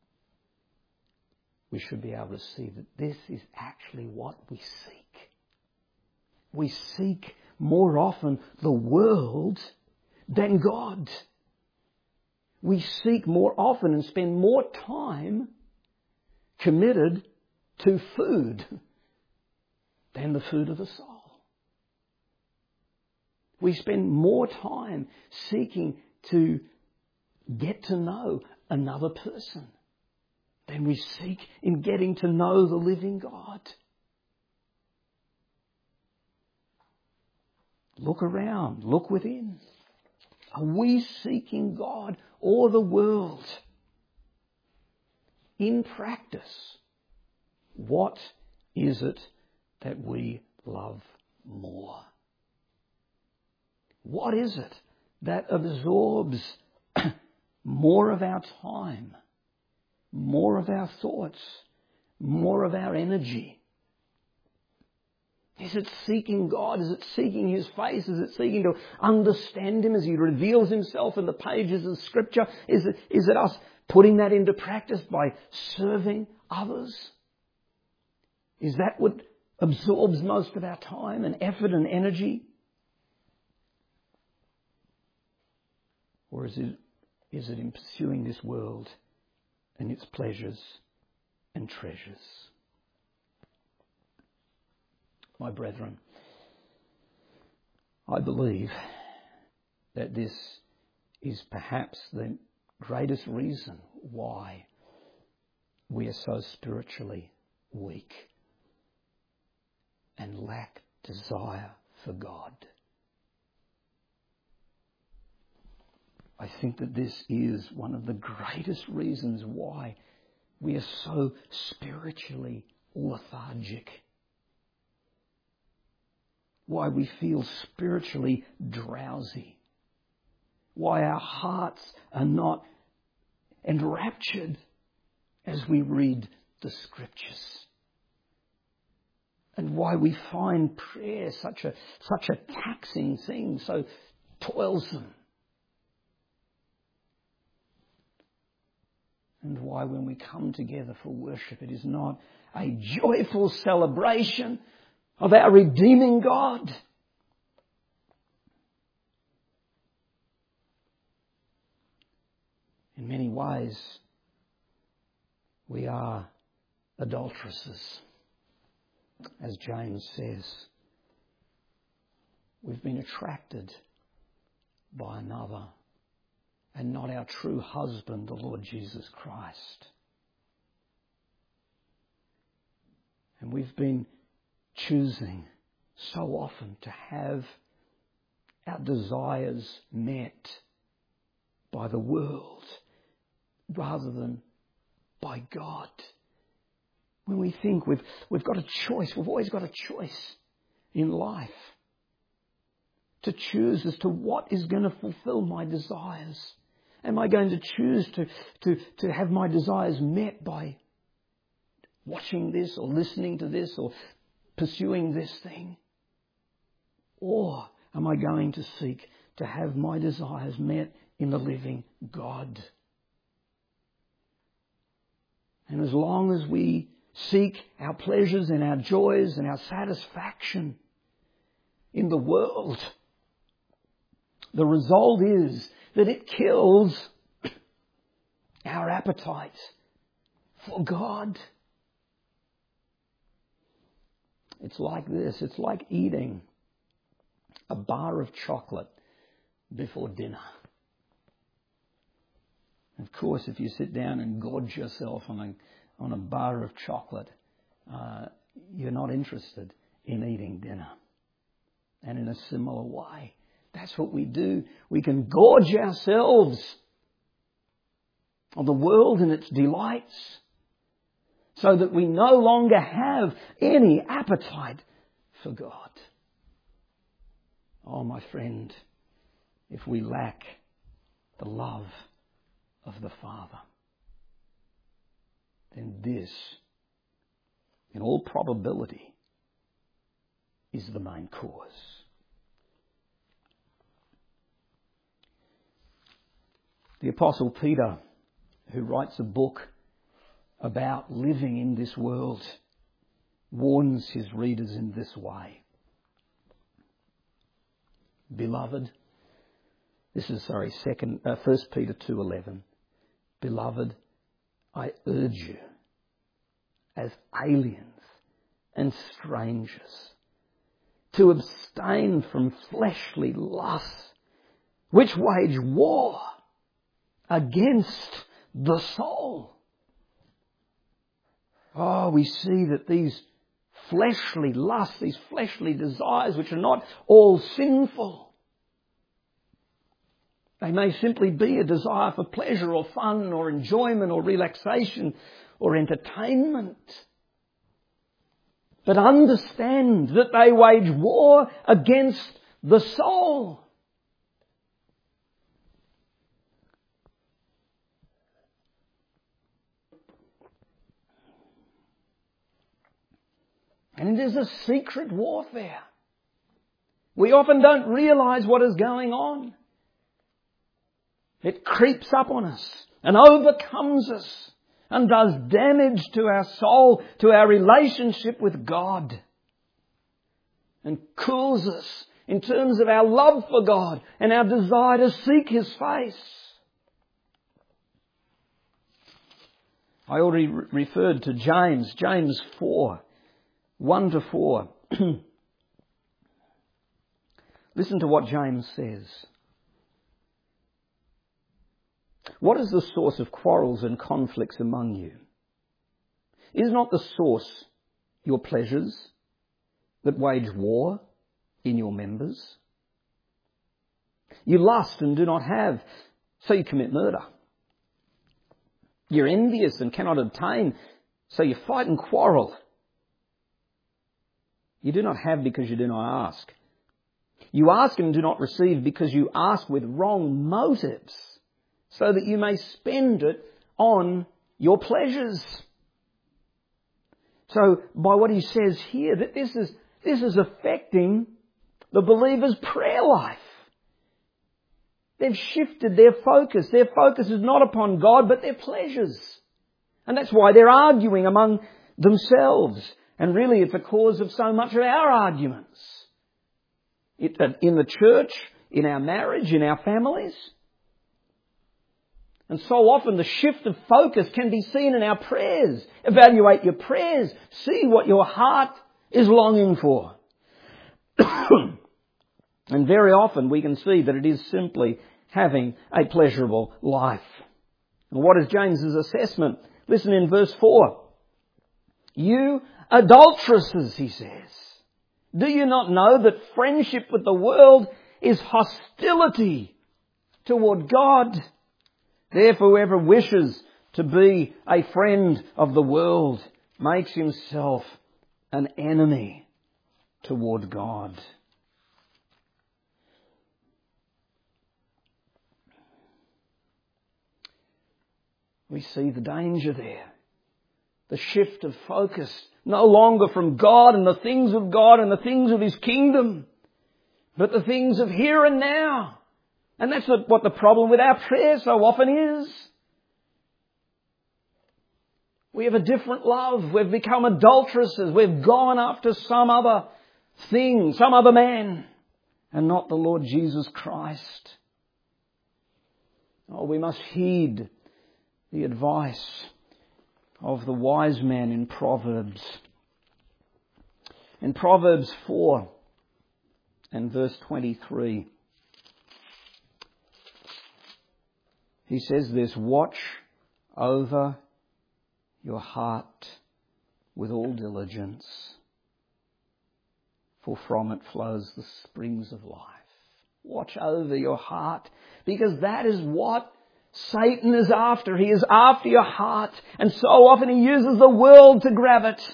Speaker 1: we should be able to see that this is actually what we seek. We seek more often the world than God. We seek more often and spend more time committed to food than the food of the soul. We spend more time seeking to get to know another person than we seek in getting to know the living God. Look around, look within. Are we seeking God or the world? In practice, what is it that we love more? What is it that absorbs more of our time, more of our thoughts, more of our energy? Is it seeking God? Is it seeking His face? Is it seeking to understand Him as He reveals Himself in the pages of Scripture? Is it, is it us putting that into practice by serving others? Is that what absorbs most of our time and effort and energy? Or is it, is it in pursuing this world and its pleasures and treasures? My brethren, I believe that this is perhaps the greatest reason why we are so spiritually weak and lack desire for God. I think that this is one of the greatest reasons why we are so spiritually lethargic. Why we feel spiritually drowsy. Why our hearts are not enraptured as we read the Scriptures. And why we find prayer such a, such a taxing thing, so toilsome. And why when we come together for worship, it is not a joyful celebration of our redeeming God. In many ways, we are adulteresses. As James says, we've been attracted by another and not our true husband, the Lord Jesus Christ. And we've been choosing so often to have our desires met by the world rather than by God. When we think we've, we've got a choice, we've always got a choice in life to choose as to what is going to fulfill my desires. Am I going to choose to, to, to have my desires met by watching this or listening to this or pursuing this thing? Or am I going to seek to have my desires met in the living God? And as long as we seek our pleasures and our joys and our satisfaction in the world, the result is that it kills our appetite for God. It's like this. It's like eating a bar of chocolate before dinner. Of course, if you sit down and gorge yourself on a, on a bar of chocolate, uh, you're not interested in eating dinner. And in a similar way, that's what we do. We can gorge ourselves on the world and its delights so that we no longer have any appetite for God. Oh, my friend, if we lack the love of the Father, then this, in all probability, is the main cause. The Apostle Peter, who writes a book about living in this world, warns his readers in this way. Beloved, this is, sorry, second, uh, First Peter two eleven. Beloved, I urge you, as aliens and strangers, to abstain from fleshly lusts, which wage war against the soul. Oh, we see that these fleshly lusts, these fleshly desires, which are not all sinful, they may simply be a desire for pleasure or fun or enjoyment or relaxation or entertainment. But understand that they wage war against the soul. And it is a secret warfare. We often don't realize what is going on. It creeps up on us and overcomes us and does damage to our soul, to our relationship with God, and cools us in terms of our love for God and our desire to seek His face. I already re- referred to James, James four, one to four. Listen to what James says. What is the source of quarrels and conflicts among you? Is not the source your pleasures that wage war in your members? You lust and do not have, so you commit murder. You're envious and cannot obtain, so you fight and quarrel. You do not have because you do not ask. You ask and do not receive because you ask with wrong motives, so that you may spend it on your pleasures. So, by what he says here, that this is, this is affecting the believer's prayer life. They've shifted their focus. Their focus is not upon God, but their pleasures. And that's why they're arguing among themselves. And really it's a cause of so much of our arguments. It, in the church, in our marriage, in our families. And so often the shift of focus can be seen in our prayers. Evaluate your prayers. See what your heart is longing for. And very often we can see that it is simply having a pleasurable life. And what is James's assessment? Listen in verse four. You adulteresses, he says, do you not know that friendship with the world is hostility toward God? Therefore, whoever wishes to be a friend of the world makes himself an enemy toward God. We see the danger there. The shift of focus, no longer from God and the things of God and the things of His kingdom, but the things of here and now. And that's what the problem with our prayer so often is. We have a different love. We've become adulteresses. We've gone after some other thing, some other man, and not the Lord Jesus Christ. Oh, we must heed the advice of the wise man in Proverbs. In Proverbs four and verse twenty-three, he says this, "Watch over your heart with all diligence, for from it flows the springs of life." Watch over your heart, because that is what Satan is after. He is after your heart, and so often he uses the world to grab it.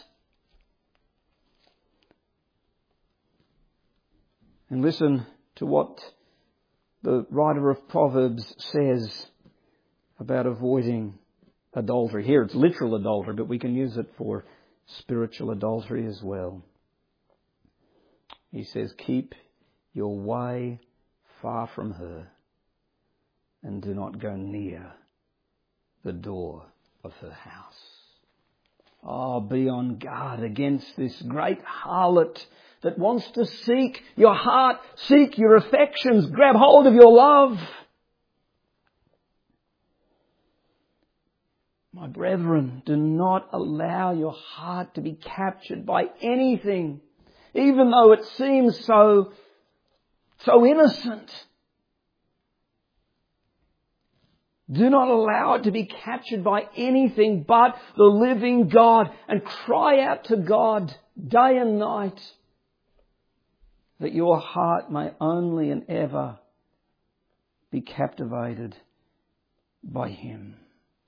Speaker 1: And listen to what the writer of Proverbs says about avoiding adultery. Here it's literal adultery, but we can use it for spiritual adultery as well. He says, "Keep your way far from her, and do not go near the door of her house." Oh, be on guard against this great harlot that wants to seek your heart, seek your affections, grab hold of your love. My brethren, do not allow your heart to be captured by anything, even though it seems so, so innocent. Do not allow it to be captured by anything but the living God, and cry out to God day and night that your heart may only and ever be captivated by Him.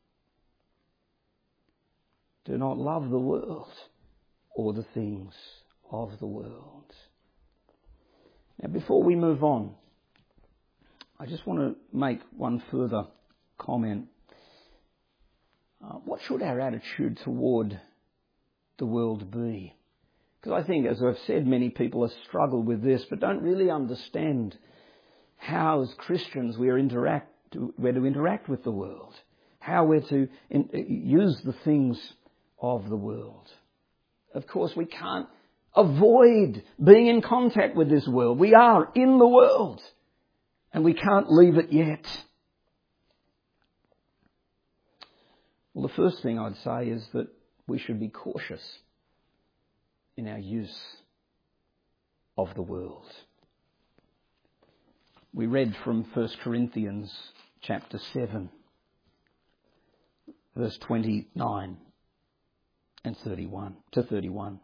Speaker 1: Do not love the world or the things of the world. Now, before we move on, I just want to make one further comment. Uh, what should our attitude toward the world be? Because I think, as I've said, many people have struggled with this, but don't really understand how, as Christians, we are interact, we're to interact with the world, how we're to in, use the things of the world. Of course, we can't avoid being in contact with this world. We are in the world, and we can't leave it yet. Well, the first thing I'd say is that we should be cautious in our use of the world. We read from First Corinthians chapter seven, verse twenty-nine and thirty-one to thirty-one.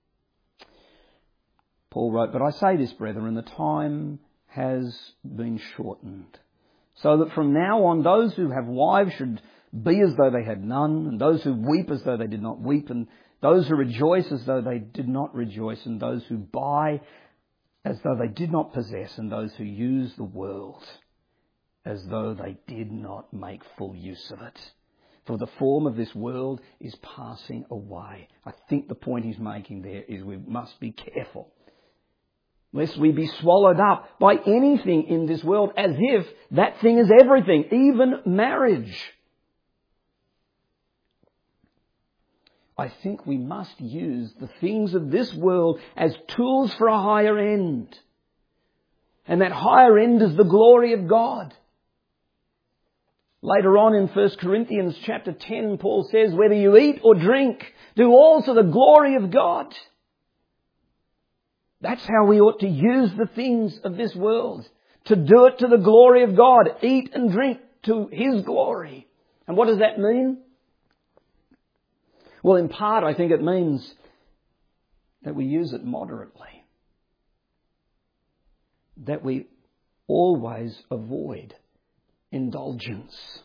Speaker 1: Paul wrote, "But I say this, brethren, the time has been shortened, so that from now on those who have wives should be as though they had none, and those who weep as though they did not weep, and those who rejoice as though they did not rejoice, and those who buy as though they did not possess, and those who use the world as though they did not make full use of it. For the form of this world is passing away." I think the point he's making there is we must be careful, lest we be swallowed up by anything in this world as if that thing is everything, even marriage. I think we must use the things of this world as tools for a higher end. And that higher end is the glory of God. Later on in First Corinthians chapter ten, Paul says, "Whether you eat or drink, do all to the glory of God." That's how we ought to use the things of this world, to do it to the glory of God. Eat and drink to His glory. And what does that mean? Well, in part, I think it means that we use it moderately. That we always avoid indulgence.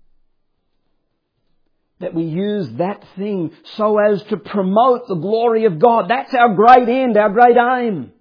Speaker 1: That we use that thing so as to promote the glory of God. That's our great end, our great aim.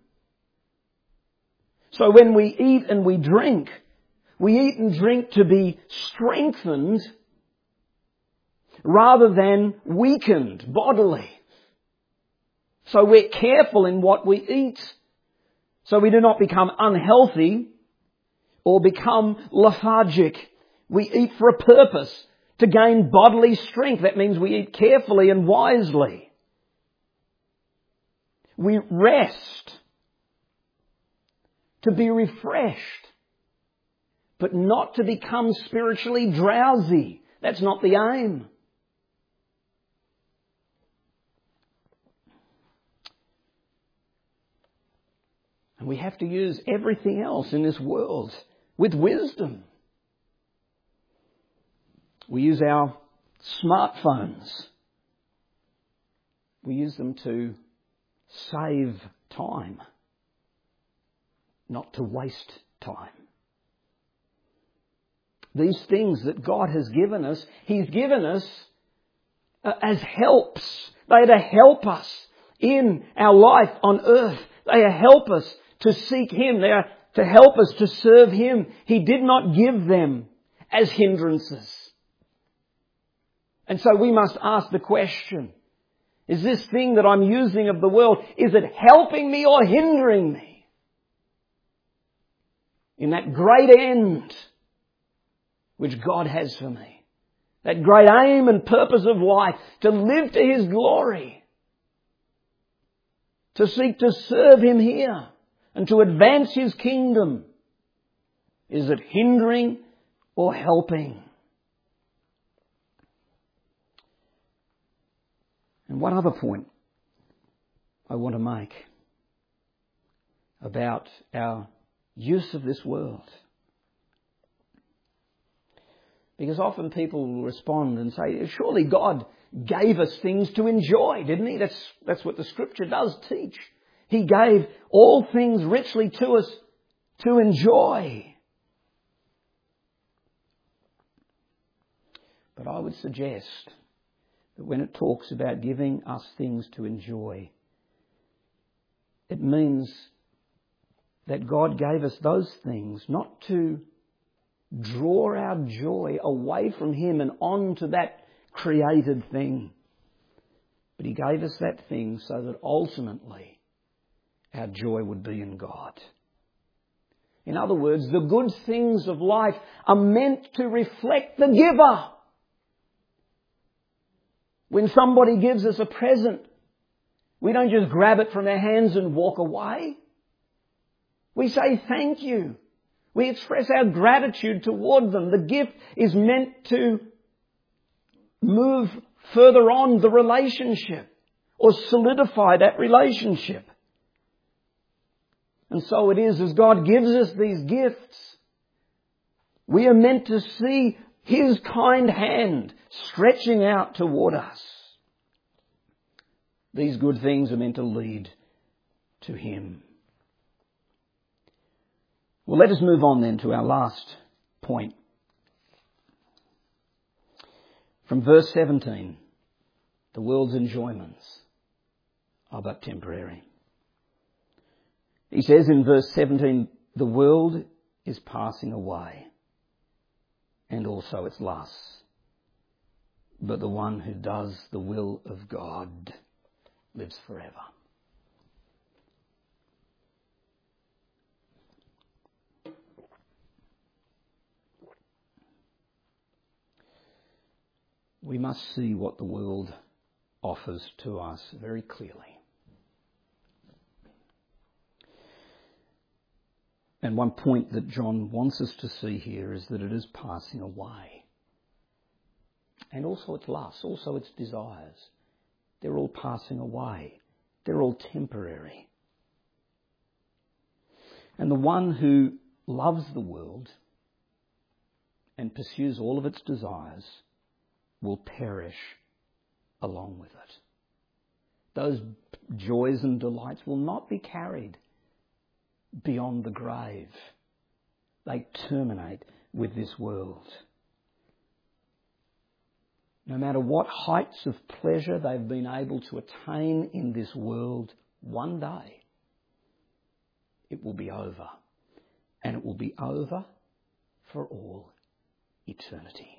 Speaker 1: So when we eat and we drink, we eat and drink to be strengthened rather than weakened bodily. So we're careful in what we eat, so we do not become unhealthy or become lethargic. We eat for a purpose, to gain bodily strength. That means we eat carefully and wisely. We rest to be refreshed. but not to become spiritually drowsy. That's not the aim. And we have to use everything else in this world with wisdom. We use our smartphones. We use them to save time, not to waste time. These things that God has given us, He's given us uh, as helps. They are to help us in our life on earth. They are to help us to seek Him. They are to help us to serve Him. He did not give them as hindrances. And so we must ask the question, is this thing that I'm using of the world, is it helping me or hindering me in that great end which God has for me? That great aim and purpose of life, to live to His glory, to seek to serve Him here and to advance His kingdom. Is it hindering or helping? And one other point I want to make about our use of this world. Because often people will respond and say, surely God gave us things to enjoy, didn't He? That's, that's what the Scripture does teach. He gave all things richly to us to enjoy. But I would suggest that when it talks about giving us things to enjoy, it means that God gave us those things not to draw our joy away from Him and on to that created thing. But He gave us that thing so that ultimately our joy would be in God. In other words, the good things of life are meant to reflect the giver. When somebody gives us a present, we don't just grab it from our hands and walk away. We say thank you. We express our gratitude toward them. The gift is meant to move further on the relationship or solidify that relationship. And so it is, as God gives us these gifts, we are meant to see His kind hand stretching out toward us. These good things are meant to lead to Him. Well, let us move on then to our last point. From verse seventeen, the world's enjoyments are but temporary. He says in verse seventeen, the world is passing away, and also its lusts. But the one who does the will of God lives forever. We must see what the world offers to us very clearly. And one point that John wants us to see here is that it is passing away. And also its lusts, also its desires. They're all passing away. They're all temporary. And the one who loves the world and pursues all of its desires will perish along with it. Those joys and delights will not be carried beyond the grave. They terminate with this world. No matter what heights of pleasure they've been able to attain in this world, one day it will be over. And it will be over for all eternity.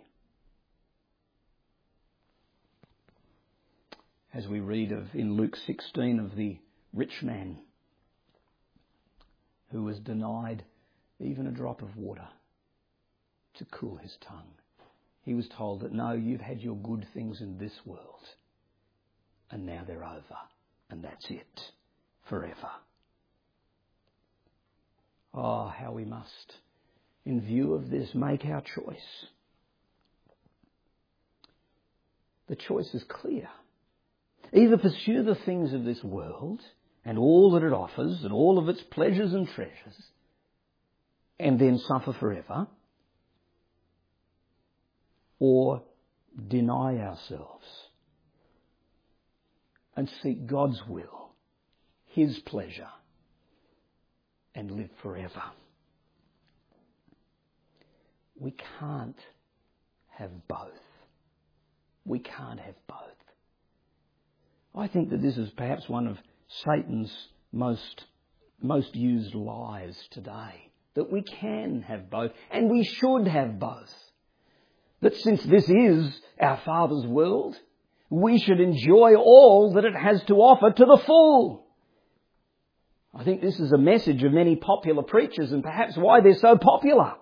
Speaker 1: As we read of in Luke sixteen of the rich man who was denied even a drop of water to cool his tongue. He was told that, no, you've had your good things in this world and now they're over and that's it forever. Oh, how we must in view of this, make our choice. The choice is clear. Either pursue the things of this world and all that it offers and all of its pleasures and treasures, and then suffer forever, or deny ourselves and seek God's will, His pleasure, and live forever. We can't have both. We can't have both. I think that this is perhaps one of Satan's most, most used lies today, that we can have both, and we should have both. That since this is our Father's world, we should enjoy all that it has to offer to the full. I think this is a message of many popular preachers and perhaps why they're so popular.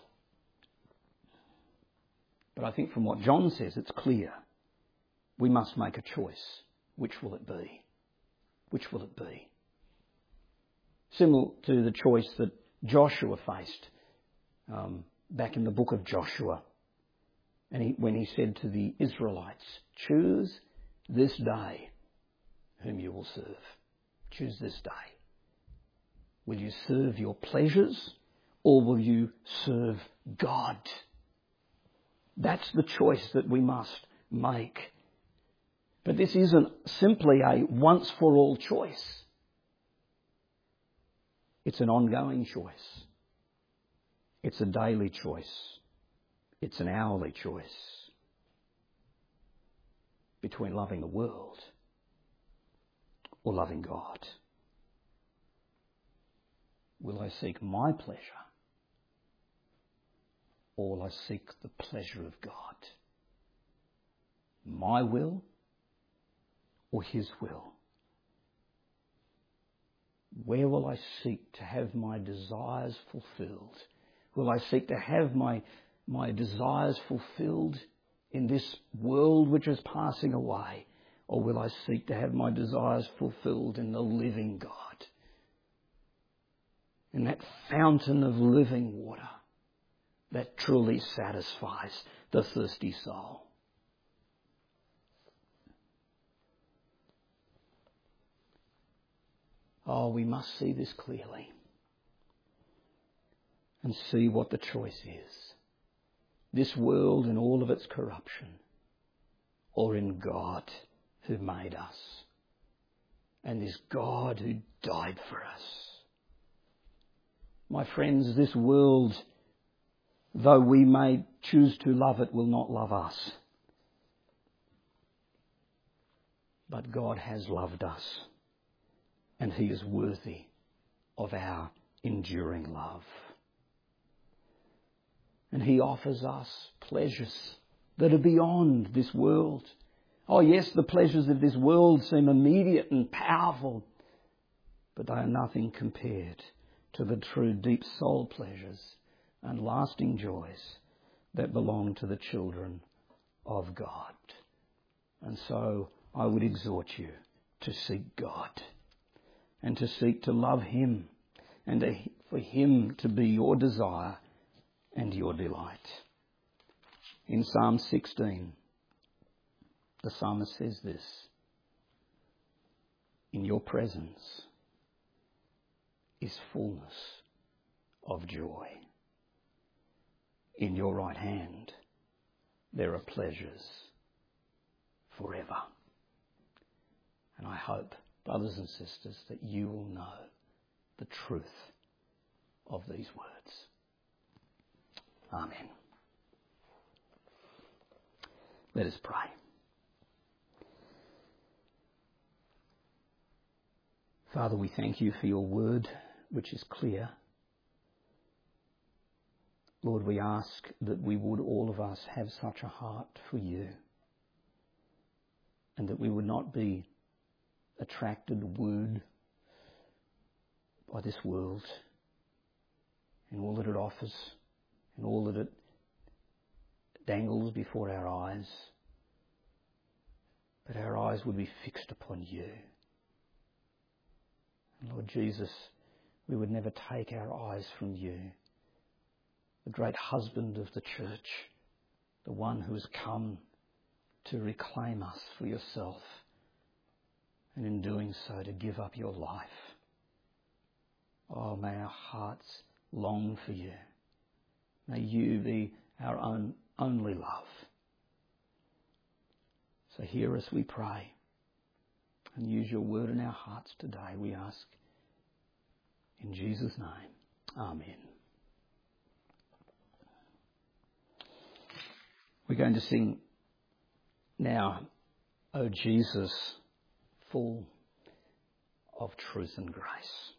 Speaker 1: But I think from what John says, it's clear. We must make a choice. Which will it be? Which will it be? Similar to the choice that Joshua faced um, back in the book of Joshua. And he, when he said to the Israelites, choose this day whom you will serve. Choose this day. Will you serve your pleasures or will you serve God? That's the choice that we must make. But this isn't simply a once-for-all choice. It's an ongoing choice. It's a daily choice. It's an hourly choice between loving the world or loving God. Will I seek my pleasure or will I seek the pleasure of God? My will or His will? Where will I seek to have my desires fulfilled? Will I seek to have my, my desires fulfilled in this world which is passing away? Or will I seek to have my desires fulfilled in the living God? In that fountain of living water that truly satisfies the thirsty soul. Oh, we must see this clearly and see what the choice is. This world and all of its corruption, or in God who made us, and this God who died for us. My friends, this world, though we may choose to love it, will not love us. But God has loved us, and He is worthy of our enduring love. And He offers us pleasures that are beyond this world. Oh yes, the pleasures of this world seem immediate and powerful, but they are nothing compared to the true deep soul pleasures and lasting joys that belong to the children of God. And so I would exhort you to seek God and to seek to love Him and to, for Him to be your desire and your delight. In Psalm sixteen, the psalmist says this: in your presence is fullness of joy. In your right hand there are pleasures forever. And I hope, brothers and sisters, that you will know the truth of these words. Amen. Let us pray. Father, we thank you for your word, which is clear. Lord, we ask that we would all of us have such a heart for you, and that we would not be attracted, wooed by this world and all that it offers and all that it dangles before our eyes, but our eyes would be fixed upon you. And Lord Jesus, we would never take our eyes from you, the great husband of the church, the one who has come to reclaim us for yourself, and in doing so to give up your life. Oh, may our hearts long for you. May you be our own only love. So hear us, we pray, and use your word in our hearts today, we ask. In Jesus' name, amen. We're going to sing now, O Jesus, full of truth and grace.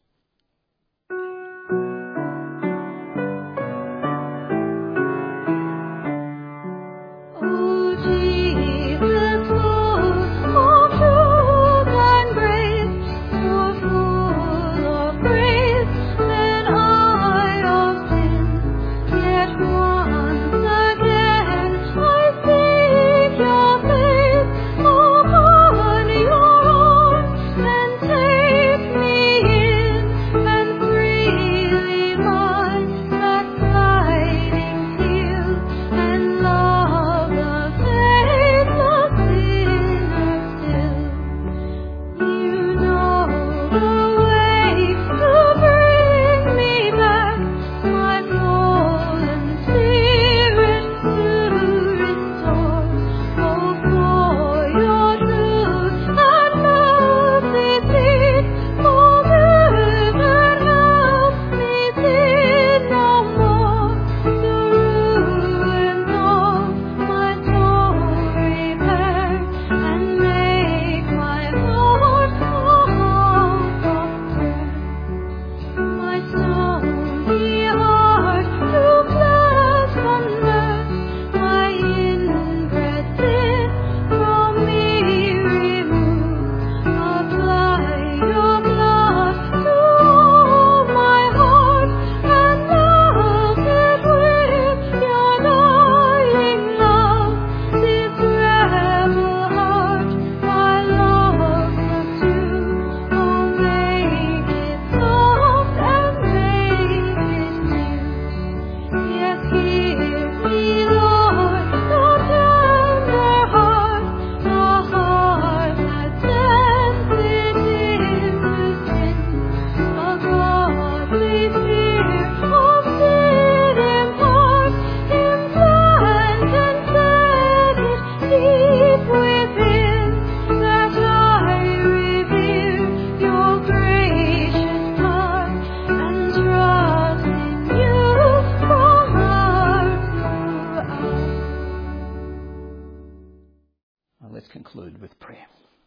Speaker 1: Conclude with prayer.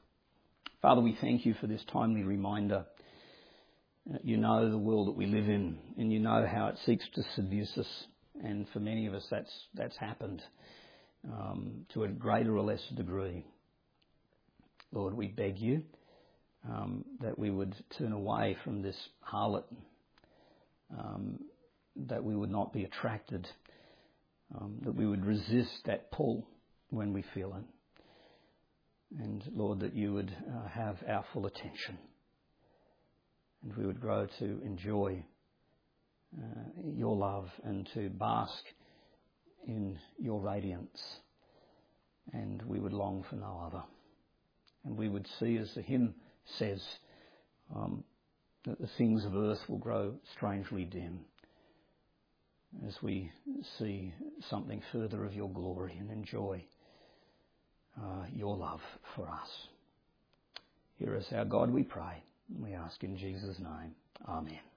Speaker 1: Father, we thank you for this timely reminder. You know the world that we live in, and you know how it seeks to seduce us, and for many of us that's that's happened um, to a greater or lesser degree. Lord, we beg you um, that we would turn away from this harlot, um, that we would not be attracted, um, that we would resist that pull when we feel it. And Lord, that you would uh, have our full attention, and we would grow to enjoy uh, your love and to bask in your radiance, and we would long for no other. And we would see, as the hymn says, um, that the things of earth will grow strangely dim as we see something further of your glory and enjoy Uh, your love for us. Hear us, our God, we pray. We ask in Jesus' name. Amen.